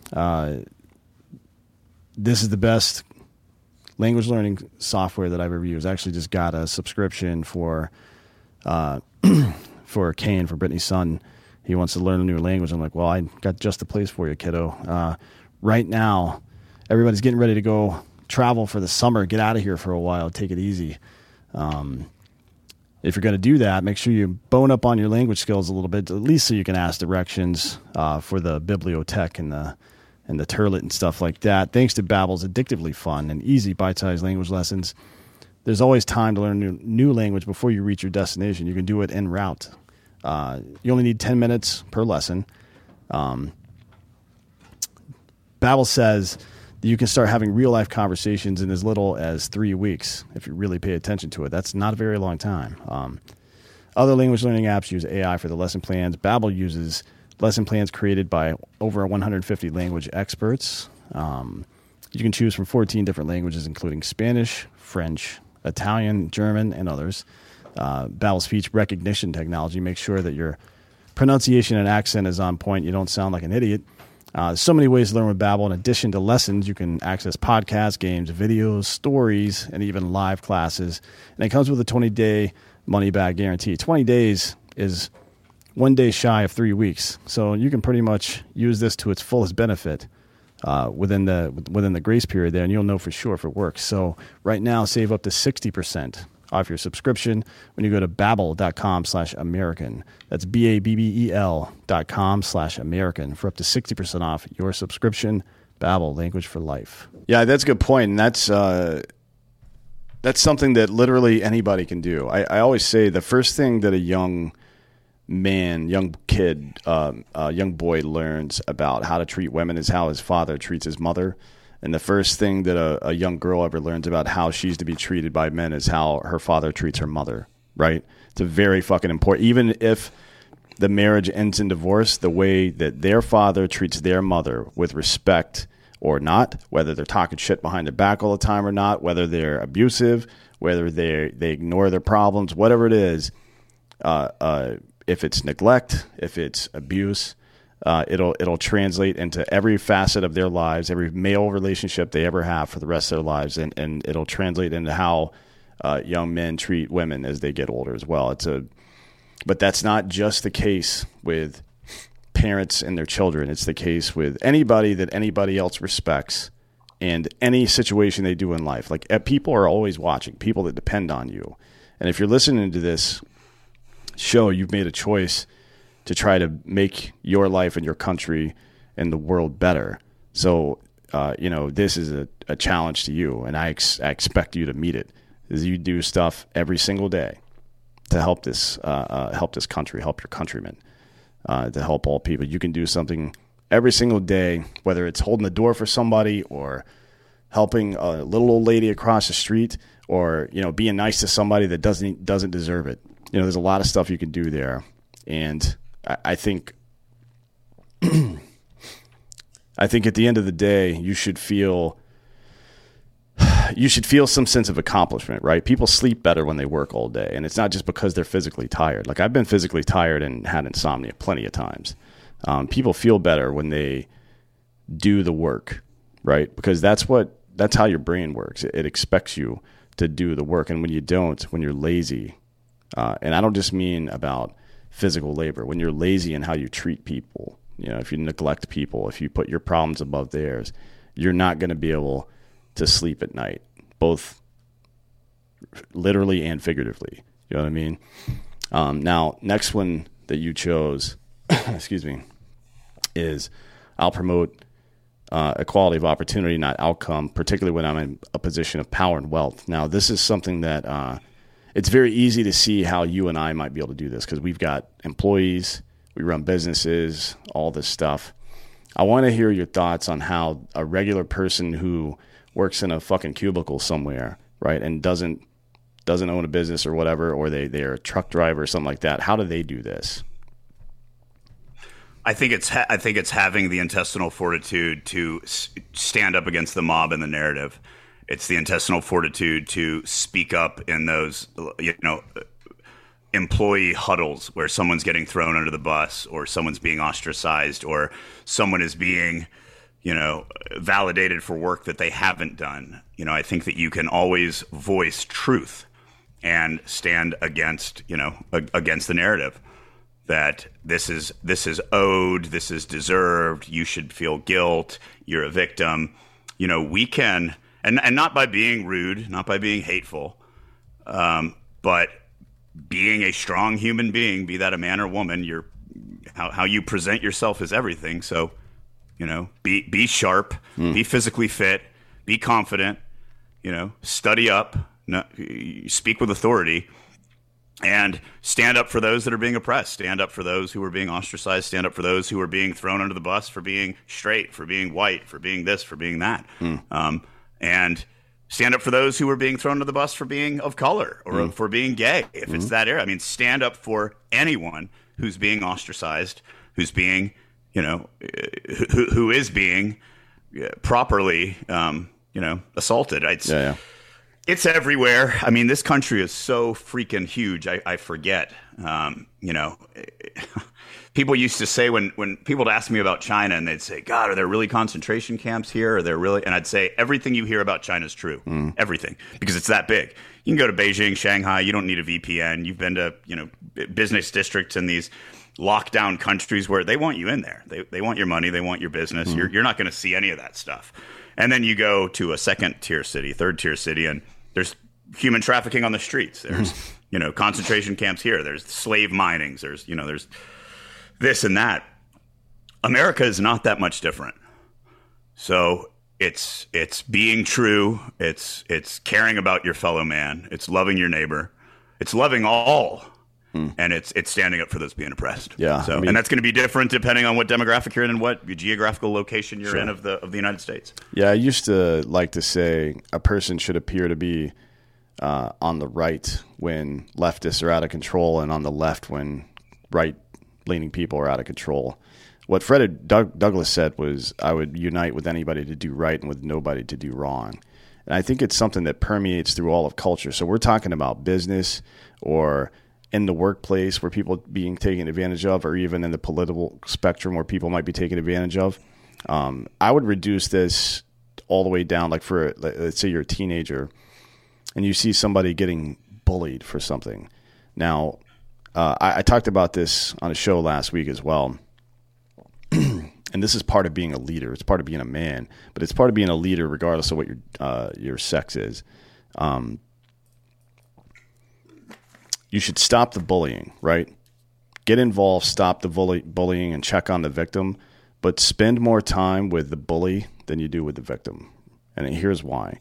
This is the best language learning software that I've ever used. I actually just got a subscription for Kane, for Brittany's son. He wants to learn a new language. I'm like, well, I got just the place for you, kiddo. Right now, everybody's getting ready to go travel for the summer. Get out of here for a while. Take it easy. If you're going to do that, make sure you bone up on your language skills a little bit, at least so you can ask directions for the bibliotech and the turlet and stuff like that. Thanks to Babbel's addictively fun and easy bite-sized language lessons, there's always time to learn a new language before you reach your destination. You can do it en route. You only need 10 minutes per lesson. Babbel says You can start having real life conversations in as little as 3 weeks if you really pay attention to it. That's not a very long time. Other language learning apps use AI for the lesson plans. Babbel uses lesson plans created by over 150 language experts. You can choose from 14 different languages, including Spanish, French, Italian, German, and others. Babbel's speech recognition technology makes sure that your pronunciation and accent is on point. You don't sound like an idiot. So many ways to learn with Babbel. In addition to lessons, you can access podcasts, games, videos, stories, and even live classes. And it comes with a 20-day money-back guarantee. 20 days is 1 day shy of 3 weeks. So you can pretty much use this to its fullest benefit within the grace period there, and you'll know for sure if it works. So right now, save up to 60% off your subscription when you go to babbel.com/American. That's BABBEL.com/American for up to 60% off your subscription. Babbel, language for life. Yeah, that's a good point. And that's something that literally anybody can do. I always say the first thing that a young man, young kid, young boy learns about how to treat women is how his father treats his mother. And the first thing that a young girl ever learns about how she's to be treated by men is how her father treats her mother, right? It's a very fucking important, even if the marriage ends in divorce, the way that their father treats their mother with respect or not, whether they're talking shit behind their back all the time or not, whether they're abusive, whether they ignore their problems, whatever it is, if it's neglect, if it's abuse, it'll translate into every facet of their lives, every male relationship they ever have for the rest of their lives, and it'll translate into how young men treat women as they get older as well. But that's not just the case with parents and their children. It's the case with anybody that anybody else respects and any situation they do in life. Like, people are always watching, people that depend on you. And if you're listening to this show, you've made a choice to try to make your life and your country and the world better. So, this is a challenge to you, and I expect you to meet it. Is you do stuff every single day to help this country, help your countrymen, to help all people. You can do something every single day, whether it's holding the door for somebody or helping a little old lady across the street, or being nice to somebody that doesn't deserve it. There's a lot of stuff you can do there, and I think at the end of the day, you should feel some sense of accomplishment, right? People sleep better when they work all day, and it's not just because they're physically tired. Like, I've been physically tired and had insomnia plenty of times. People feel better when they do the work, right? Because that's how your brain works. It expects you to do the work, and when you don't, when you're lazy, and I don't just mean about physical labor, when you're lazy in how you treat people, if you neglect people, if you put your problems above theirs, you're not going to be able to sleep at night, both literally and figuratively. You know what I mean? Now, next one that you chose, excuse me, is I'll promote equality of opportunity, not outcome, particularly when I'm in a position of power and wealth. Now, this is something that it's very easy to see how you and I might be able to do this, because we've got employees, we run businesses, all this stuff. I want to hear your thoughts on how a regular person who works in a fucking cubicle somewhere, right, and doesn't own a business or whatever, or they're a truck driver or something like that, how do they do this? I think it's having the intestinal fortitude to stand up against the mob and the narrative. It's the intestinal fortitude to speak up in those, employee huddles where someone's getting thrown under the bus, or someone's being ostracized, or someone is being, validated for work that they haven't done. I think that you can always voice truth and stand against the narrative that this is owed, this is deserved, you should feel guilt, you're a victim. We can, and not by being rude, not by being hateful, but being a strong human being, be that a man or woman, how you present yourself is everything. So, be sharp, be physically fit, be confident, study up, speak with authority. and stand up for those that are being oppressed, stand up for those who are being ostracized, stand up for those who are being thrown under the bus for being straight, for being white, for being this, for being that. And stand up for those who are being thrown under the bus for being of color or for being gay, if it's that era. I mean, stand up for anyone who's being ostracized, who's being, who is being properly, assaulted. It's everywhere. I mean, this country is so freaking huge. I forget. People used to say when people would ask me about China, and they'd say, "God, are there really concentration camps here? Are there really?" And I'd say, everything you hear about China is true. Everything, because it's that big. You can go to Beijing, Shanghai. You don't need a VPN. You've been to business districts in these lockdown countries where they want you in there. They want your money. They want your business. You're not going to see any of that stuff. And then you go to a second-tier city, third-tier city, and there's human trafficking on the streets. There's, concentration camps here. There's slave minings. There's this and that. America is not that much different. So it's being true. It's caring about your fellow man. It's loving your neighbor. It's loving all. And it's standing up for those being oppressed. Yeah. So, and that's going to be different depending on what demographic you're in and what geographical location you're in of the United States. Yeah, I used to like to say a person should appear to be on the right when leftists are out of control, and on the left when right-leaning people are out of control. What Frederick Douglass said was, "I would unite with anybody to do right and with nobody to do wrong." And I think it's something that permeates through all of culture. So we're talking about business or in the workplace where people being taken advantage of, or even in the political spectrum where people might be taken advantage of. I would reduce this all the way down, like for, let's say you're a teenager and you see somebody getting bullied for something. Now, I talked about this on a show last week as well. And this is part of being a leader. It's part of being a man, but it's part of being a leader regardless of what your sex is. You should stop the bullying, right? Get involved, stop the bullying, and check on the victim, but spend more time with the bully than you do with the victim. And here's why.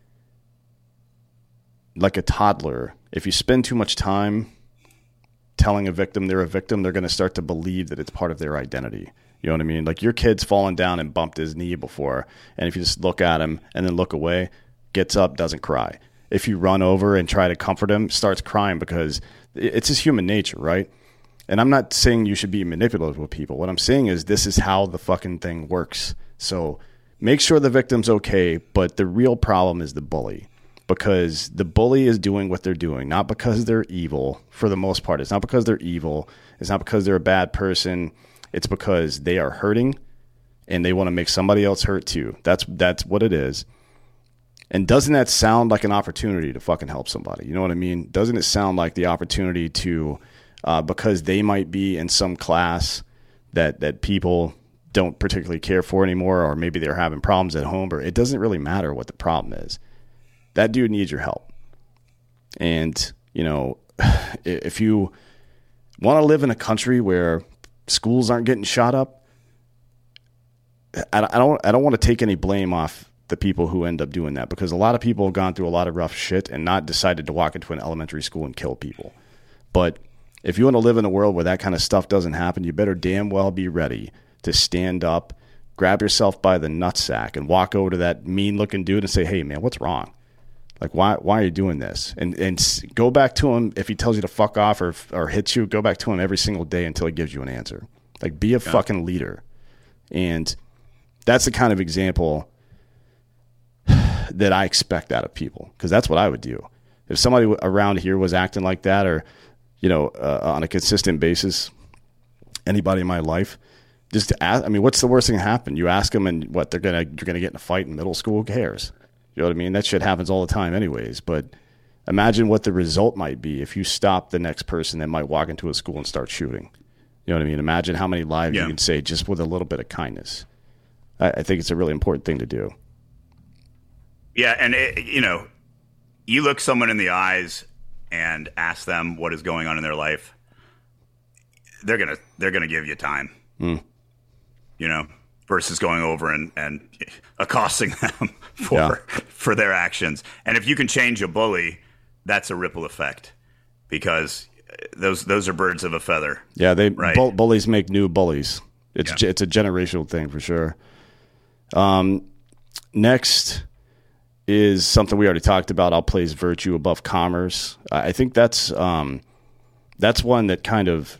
Like a toddler, if you spend too much time telling a victim they're a victim, they're going to start to believe that it's part of their identity. You know what I mean? Like your kid's fallen down and bumped his knee before, and if you just look at him and then look away, gets up, doesn't cry. If you run over and try to comfort him, starts crying because it's his human nature, right? And I'm not saying you should be manipulative with people. What I'm saying is this is how the fucking thing works. So make sure the victim's okay, but the real problem is the bully, because the bully is doing what they're doing, not because they're evil for the most part. It's not because they're evil. It's not because they're a bad person. It's because they are hurting and they want to make somebody else hurt too. That's what it is. And doesn't that sound like an opportunity to fucking help somebody? You know what I mean? Doesn't it sound like the opportunity to, because they might be in some class that people don't particularly care for anymore, or maybe they're having problems at home, or it doesn't really matter what the problem is. That dude needs your help. And, if you want to live in a country where schools aren't getting shot up, I don't want to take any blame off the people who end up doing that, because a lot of people have gone through a lot of rough shit and not decided to walk into an elementary school and kill people. But if you want to live in a world where that kind of stuff doesn't happen, you better damn well be ready to stand up, grab yourself by the nutsack, and walk over to that mean-looking dude and say, "Hey, man, what's wrong? Like, why are you doing this?" And go back to him. If he tells you to fuck off or hits you, go back to him every single day until he gives you an answer. Like, be a fucking leader. And that's the kind of example that I expect out of people, because that's what I would do. If somebody around here was acting like that, or, on a consistent basis, anybody in my life, just to ask, what's the worst thing that happen? You ask them and you're going to get in a fight in middle school? Who cares? You know what I mean? That shit happens all the time anyways. But imagine what the result might be if you stop the next person that might walk into a school and start shooting. You know what I mean? Imagine how many lives you can save just with a little bit of kindness. I think it's a really important thing to do. Yeah, and you look someone in the eyes and ask them what is going on in their life, they're gonna give you time. Versus going over and accosting them for their actions. And if you can change a bully, that's a ripple effect. because those are birds of a feather. Yeah, right? Bullies make new bullies. It's Yeah. it's a generational thing for sure. Next is something we already talked about. I'll place virtue above commerce. I think that's one that kind of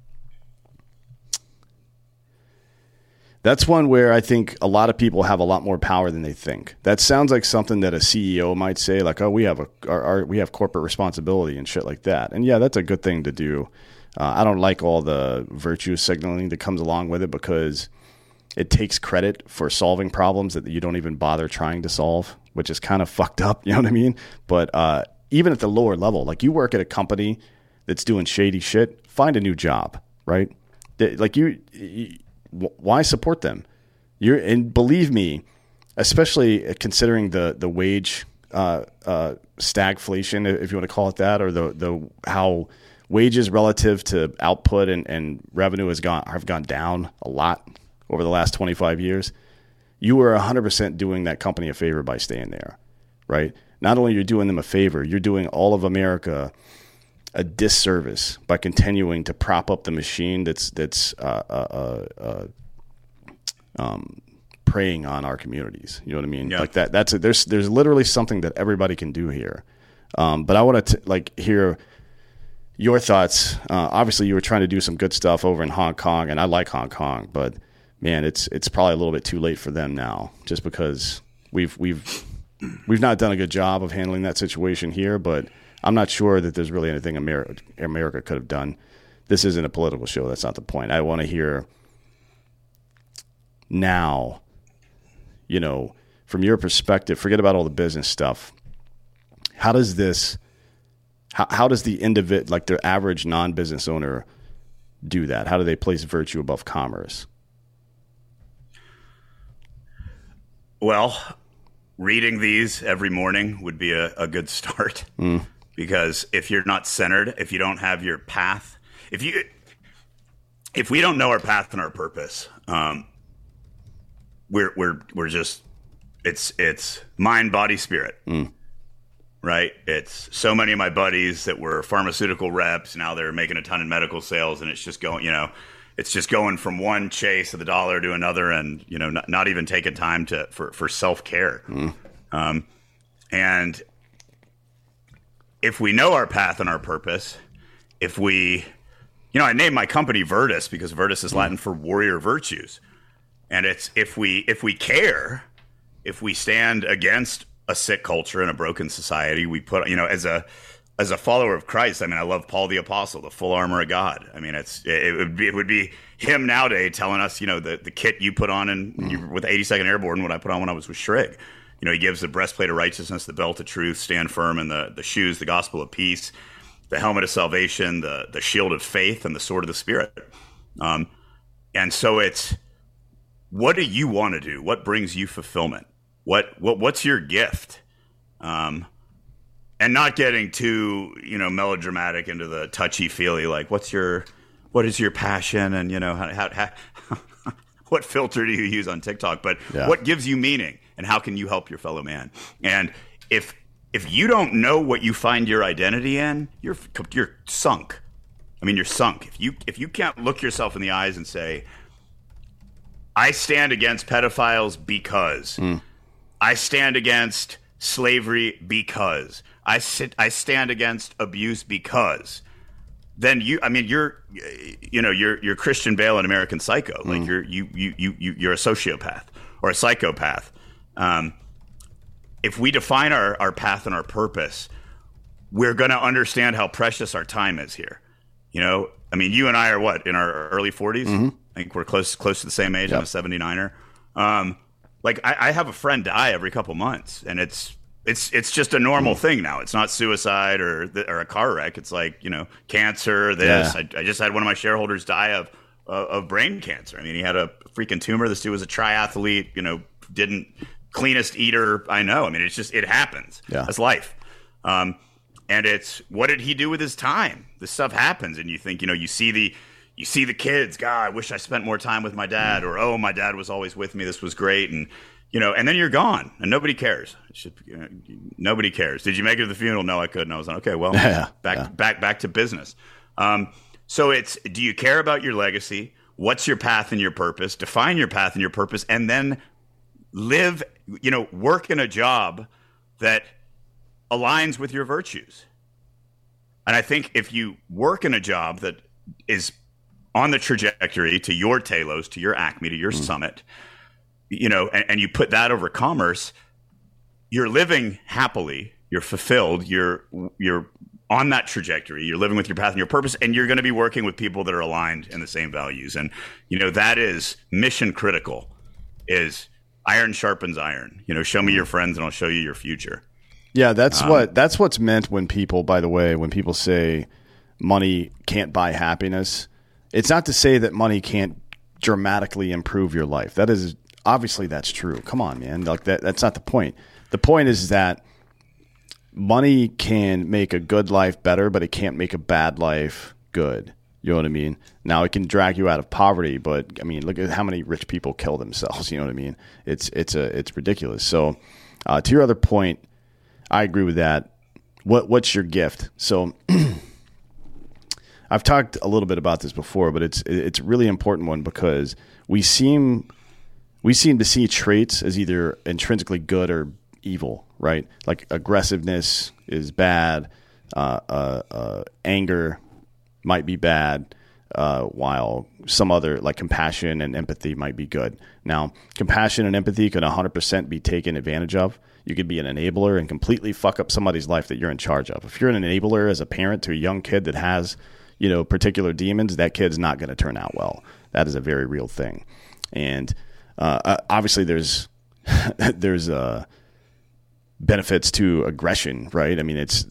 that's one where I think a lot of people have a lot more power than they think. That sounds like something that a CEO might say, like, "Oh, we have we have corporate responsibility and shit like that." And yeah, that's a good thing to do. I don't like all the virtue signaling that comes along with it because it takes credit for solving problems that you don't even bother trying to solve, which is kind of fucked up. You know what I mean? But even at the lower level, like you work at a company that's doing shady shit, find a new job, right? Like why support them? And believe me, especially considering the wage stagflation, if you want to call it that, or the how wages relative to output and revenue have gone down a lot over the last 25 years. You are 100% doing that company a favor by staying there, right? Not only you're doing them a favor, you're doing all of America a disservice by continuing to prop up the machine that's preying on our communities. You know what I mean? Yeah. Like that. There's literally something that everybody can do here. But I want to hear your thoughts. Obviously, you were trying to do some good stuff over in Hong Kong, and I like Hong Kong, but man, it's probably a little bit too late for them now, just because we've not done a good job of handling that situation here. But I'm not sure that there's really anything America could have done. This isn't a political show. That's not the point. I want to hear now, from your perspective, forget about all the business stuff. How does the individual, like the average non-business owner, do that? How do they place virtue above commerce? Well, reading these every morning would be a good start. Because if you're not centered, if you don't have your path, if we don't know our path and our purpose, we're just it's mind, body, spirit. Right? It's so many of my buddies that were pharmaceutical reps. Now they're making a ton in medical sales, and it's just going from one chase of the dollar to another, and not even taking time for self-care. And if we know our path and our purpose, if we, I named my company Virtus because Virtus is Latin for warrior virtues. And it's if we care, if we stand against a sick culture and a broken society, we put, as a follower of Christ, I mean, I love Paul the Apostle, the full armor of God. I mean, it would be him nowadays telling us, the kit you put on with 82nd Airborne, what I put on when I was with Shrig. He gives the breastplate of righteousness, the belt of truth, stand firm, and the shoes, the gospel of peace, the helmet of salvation, the shield of faith, and the sword of the Spirit. And so it's, what do you want to do? What brings you fulfillment? What's your gift? And not getting too, melodramatic into the touchy-feely, like, what is your passion? And, how what filter do you use on TikTok? But what gives you meaning? And how can you help your fellow man? And if you don't know what you find your identity in, you're sunk. I mean, you're sunk. If you can't look yourself in the eyes and say, I stand against pedophiles because I stand against slavery because I stand against abuse because, then you're Christian Bale in American Psycho. Like you're a sociopath or a psychopath. If we define our path and our purpose, we're going to understand how precious our time is here. I mean, you and I are in our early 40s? I think we're close to the same age. Yep. I'm a 79er. I have a friend die every couple months, and it's just a normal thing now. It's not suicide or a car wreck. It's like, cancer, this. Yeah. I just had one of my shareholders die of brain cancer. I mean, he had a freaking tumor. This dude was a triathlete, didn't cleanest eater I know. I mean, it happens. Yeah. That's life. And it's, what did he do with his time? This stuff happens, and you think, you see you see the kids, God, I wish I spent more time with my dad, or, oh, my dad was always with me. This was great. And, and then you're gone and nobody cares. Nobody cares. Did you make it to the funeral? No, I couldn't. I was like, okay, well, back to business. So do you care about your legacy? What's your path and your purpose? Define your path and your purpose, and then work in a job that aligns with your virtues. And I think if you work in a job that is on the trajectory to your Talos, to your Acme, to your Summit, and you put that over commerce, you're living happily, you're fulfilled, you're on that trajectory, you're living with your path and your purpose, and you're going to be working with people that are aligned in the same values. And, that is mission critical, is iron sharpens iron. Show me your friends and I'll show you your future. Yeah, that's what's meant when people say money can't buy happiness. It's not to say that money can't dramatically improve your life. That is obviously that's true. Come on, man. Like that's not the point. The point is that money can make a good life better, but it can't make a bad life good. You know what I mean? Now it can drag you out of poverty, but I mean, look at how many rich people kill themselves. You know what I mean? It's ridiculous. So, to your other point, I agree with that. What's your gift? So, I've talked a little bit about this before, but it's a really important one because we seem to see traits as either intrinsically good or evil, right? Like aggressiveness is bad, anger might be bad, while some other like compassion and empathy might be good. Now, compassion and empathy can 100% be taken advantage of. You could be an enabler and completely fuck up somebody's life that you're in charge of. If you're an enabler as a parent to a young kid that has, particular demons, that kid's not going to turn out well. That is a very real thing. And obviously there's benefits to aggression, right? I mean, it's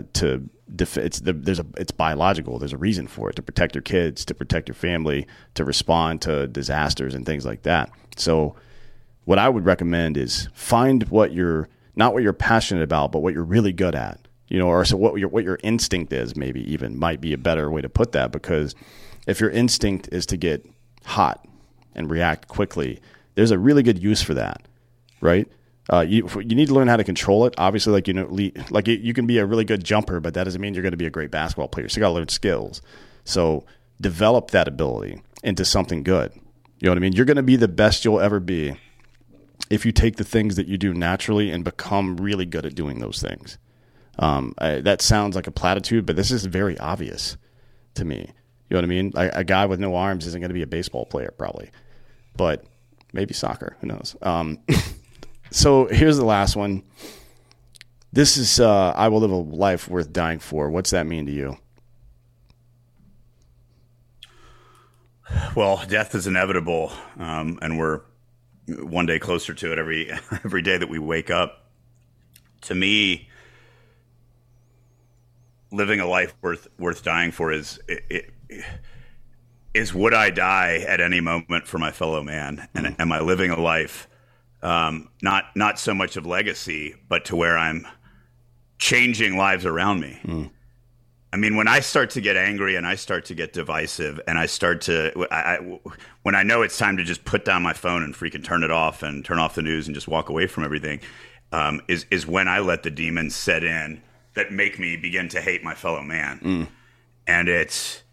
biological. There's a reason for it, to protect your kids, to protect your family, to respond to disasters and things like that. So what I would recommend is find not what you're passionate about, but what you're really good at, or so what your instinct is, maybe even might be a better way to put that, because if your instinct is to get hot and react quickly, there's a really good use for that, right? You need to learn how to control it. Obviously, you can be a really good jumper, but that doesn't mean you're going to be a great basketball player. So you got to learn skills. So develop that ability into something good. You know what I mean? You're going to be the best you'll ever be if you take the things that you do naturally and become really good at doing those things. That sounds like a platitude, but this is very obvious to me. You know what I mean? A guy with no arms isn't going to be a baseball player probably, but maybe soccer. Who knows? So here's the last one. This is, I will live a life worth dying for. What's that mean to you? Well, death is inevitable, and we're one day closer to it every day that we wake up. To me, living a life worth dying for is would I die at any moment for my fellow man? And am I living a life not so much of legacy, but to where I'm changing lives around me? I mean, when I start to get angry and I start to get divisive and when I know it's time to just put down my phone and freaking turn it off and turn off the news and just walk away from everything, is when I let the demons set in that make me begin to hate my fellow man. And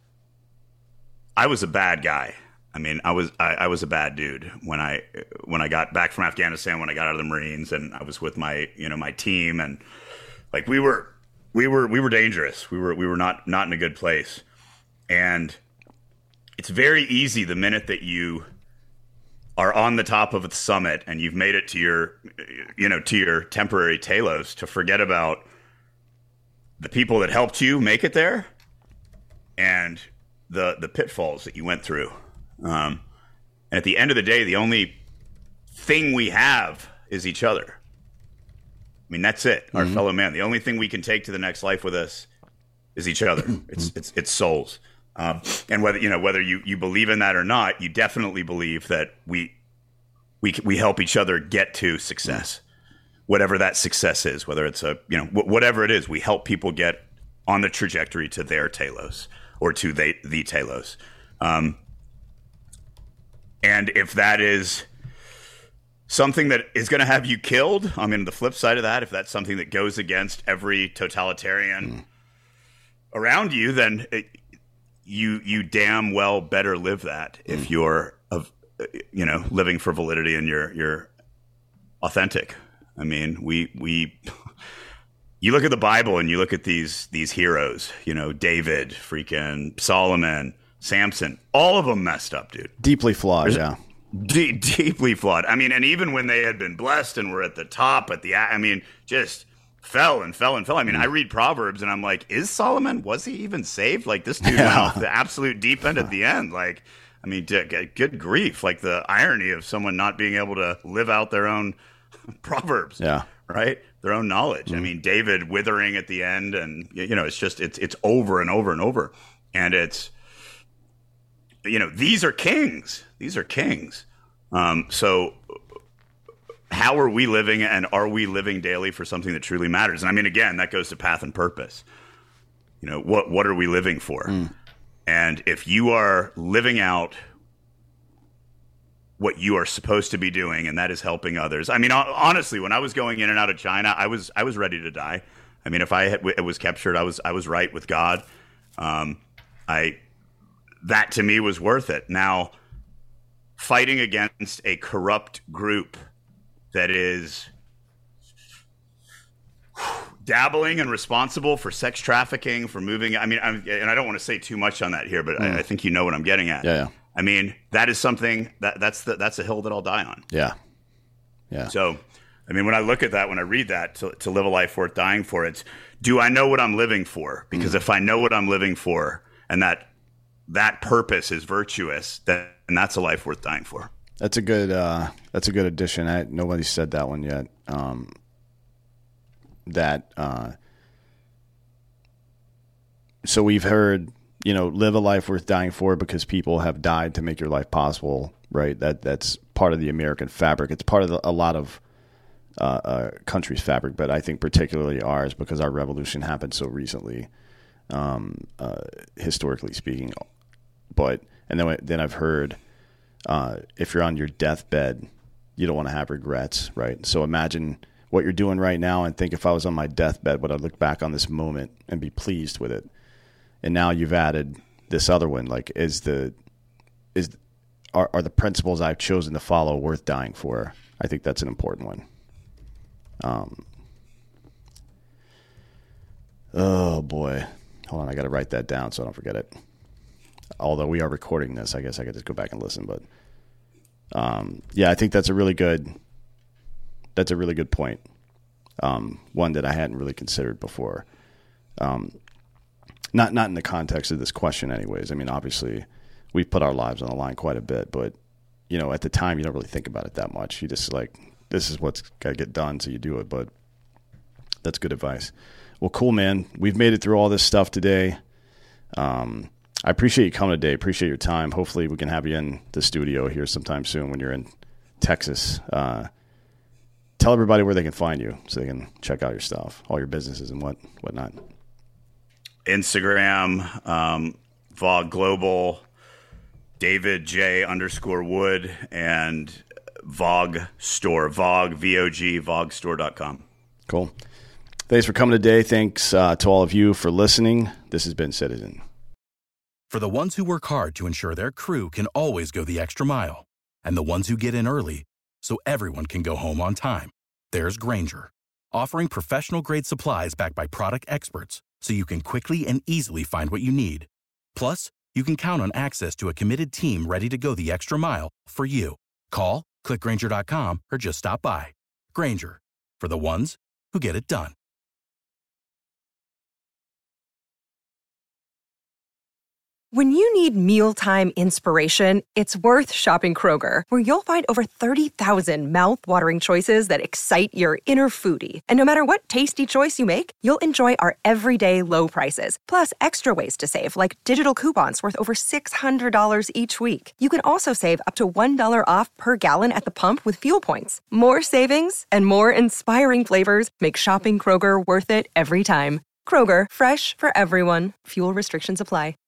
I was a bad guy. I mean, I was a bad dude when I got back from Afghanistan, when I got out of the Marines, and I was with my team, and like we were dangerous. We were not in a good place. And it's very easy the minute that you are on the top of the summit and you've made it to your temporary Talos to forget about the people that helped you make it there and the pitfalls that you went through. And at the end of the day, the only thing we have is each other. I mean, that's it. Our fellow man. The only thing we can take to the next life with us is each other. It's souls. And whether you believe in that or not, you definitely believe that we help each other get to success, whatever that success is. Whether it's whatever it is, we help people get on the trajectory to their Talos or to the Talos. And if that is something that is going to have you killed, I mean, the flip side of that, if that's something that goes against every totalitarian around you, then you damn well better live that if you're living for validity and you're authentic. I mean, you look at the Bible and you look at these heroes, David, freaking Solomon, Samson, all of them messed up, dude. Deeply flawed, yeah. Deeply flawed. I mean, and even when they had been blessed and were at the top, just fell and fell and fell. I mean, I read Proverbs and I'm like, is Solomon, was he even saved? Like, this dude went off the absolute deep end at the end. Like, I mean, good grief. Like, the irony of someone not being able to live out their own Proverbs. Yeah. Right? Their own knowledge. I mean, David withering at the end, and, it's just, it's over and over and over. And it's, these are kings. These are kings. So how are we living, and are we living daily for something that truly matters? And I mean, again, that goes to path and purpose. What are we living for? And if you are living out what you are supposed to be doing, and that is helping others. I mean, honestly, when I was going in and out of China, I was ready to die. I mean, if it was captured, I was right with God. That to me was worth it. Now, fighting against a corrupt group that is dabbling and responsible for sex trafficking, for moving. I mean, and I don't want to say too much on that here, but I think you know what I'm getting at. Yeah. I mean, that is something that's a hill that I'll die on. Yeah. So, I mean, when I look at that, when I read that, to live a life worth dying for, it's, do I know what I'm living for? Because if I know what I'm living for, and that purpose is virtuous, then that's a life worth dying for. That's a good addition. Nobody said that one yet. So we've heard, live a life worth dying for because people have died to make your life possible, right? That's part of the American fabric. It's part of a lot of countries' fabric, but I think particularly ours, because our revolution happened so recently, historically speaking. And then I've heard, if you're on your deathbed, you don't want to have regrets, right? So imagine what you're doing right now and think, if I was on my deathbed, would I look back on this moment and be pleased with it? And now you've added this other one, like, are the principles I've chosen to follow worth dying for? I think that's an important one. Oh boy, hold on, I got to write that down so I don't forget it. Although we are recording this, I guess I could just go back and listen. But I think that's a really good point. One that I hadn't really considered before. Not in the context of this question anyways. I mean, obviously we put our lives on the line quite a bit, but at the time you don't really think about it that much. You just like, this is what's got to get done, so you do it. But that's good advice. Well, cool, man. We've made it through all this stuff today. I appreciate you coming today. Appreciate your time. Hopefully we can have you in the studio here sometime soon when you're in Texas. Tell everybody where they can find you so they can check out your stuff, all your businesses and whatnot. Instagram, Vogue Global, David J _Wood, and Vogue Store, Vogue, VOG, VogueStore.com. Cool. Thanks for coming today. Thanks to all of you for listening. This has been Citizen. For the ones who work hard to ensure their crew can always go the extra mile, and the ones who get in early so everyone can go home on time, there's Grainger, offering professional-grade supplies backed by product experts so you can quickly and easily find what you need. Plus, you can count on access to a committed team ready to go the extra mile for you. Call, click Grainger.com, or just stop by. Grainger, for the ones who get it done. When you need mealtime inspiration, it's worth shopping Kroger, where you'll find over 30,000 mouth-watering choices that excite your inner foodie. And no matter what tasty choice you make, you'll enjoy our everyday low prices, plus extra ways to save, like digital coupons worth over $600 each week. You can also save up to $1 off per gallon at the pump with fuel points. More savings and more inspiring flavors make shopping Kroger worth it every time. Kroger, fresh for everyone. Fuel restrictions apply.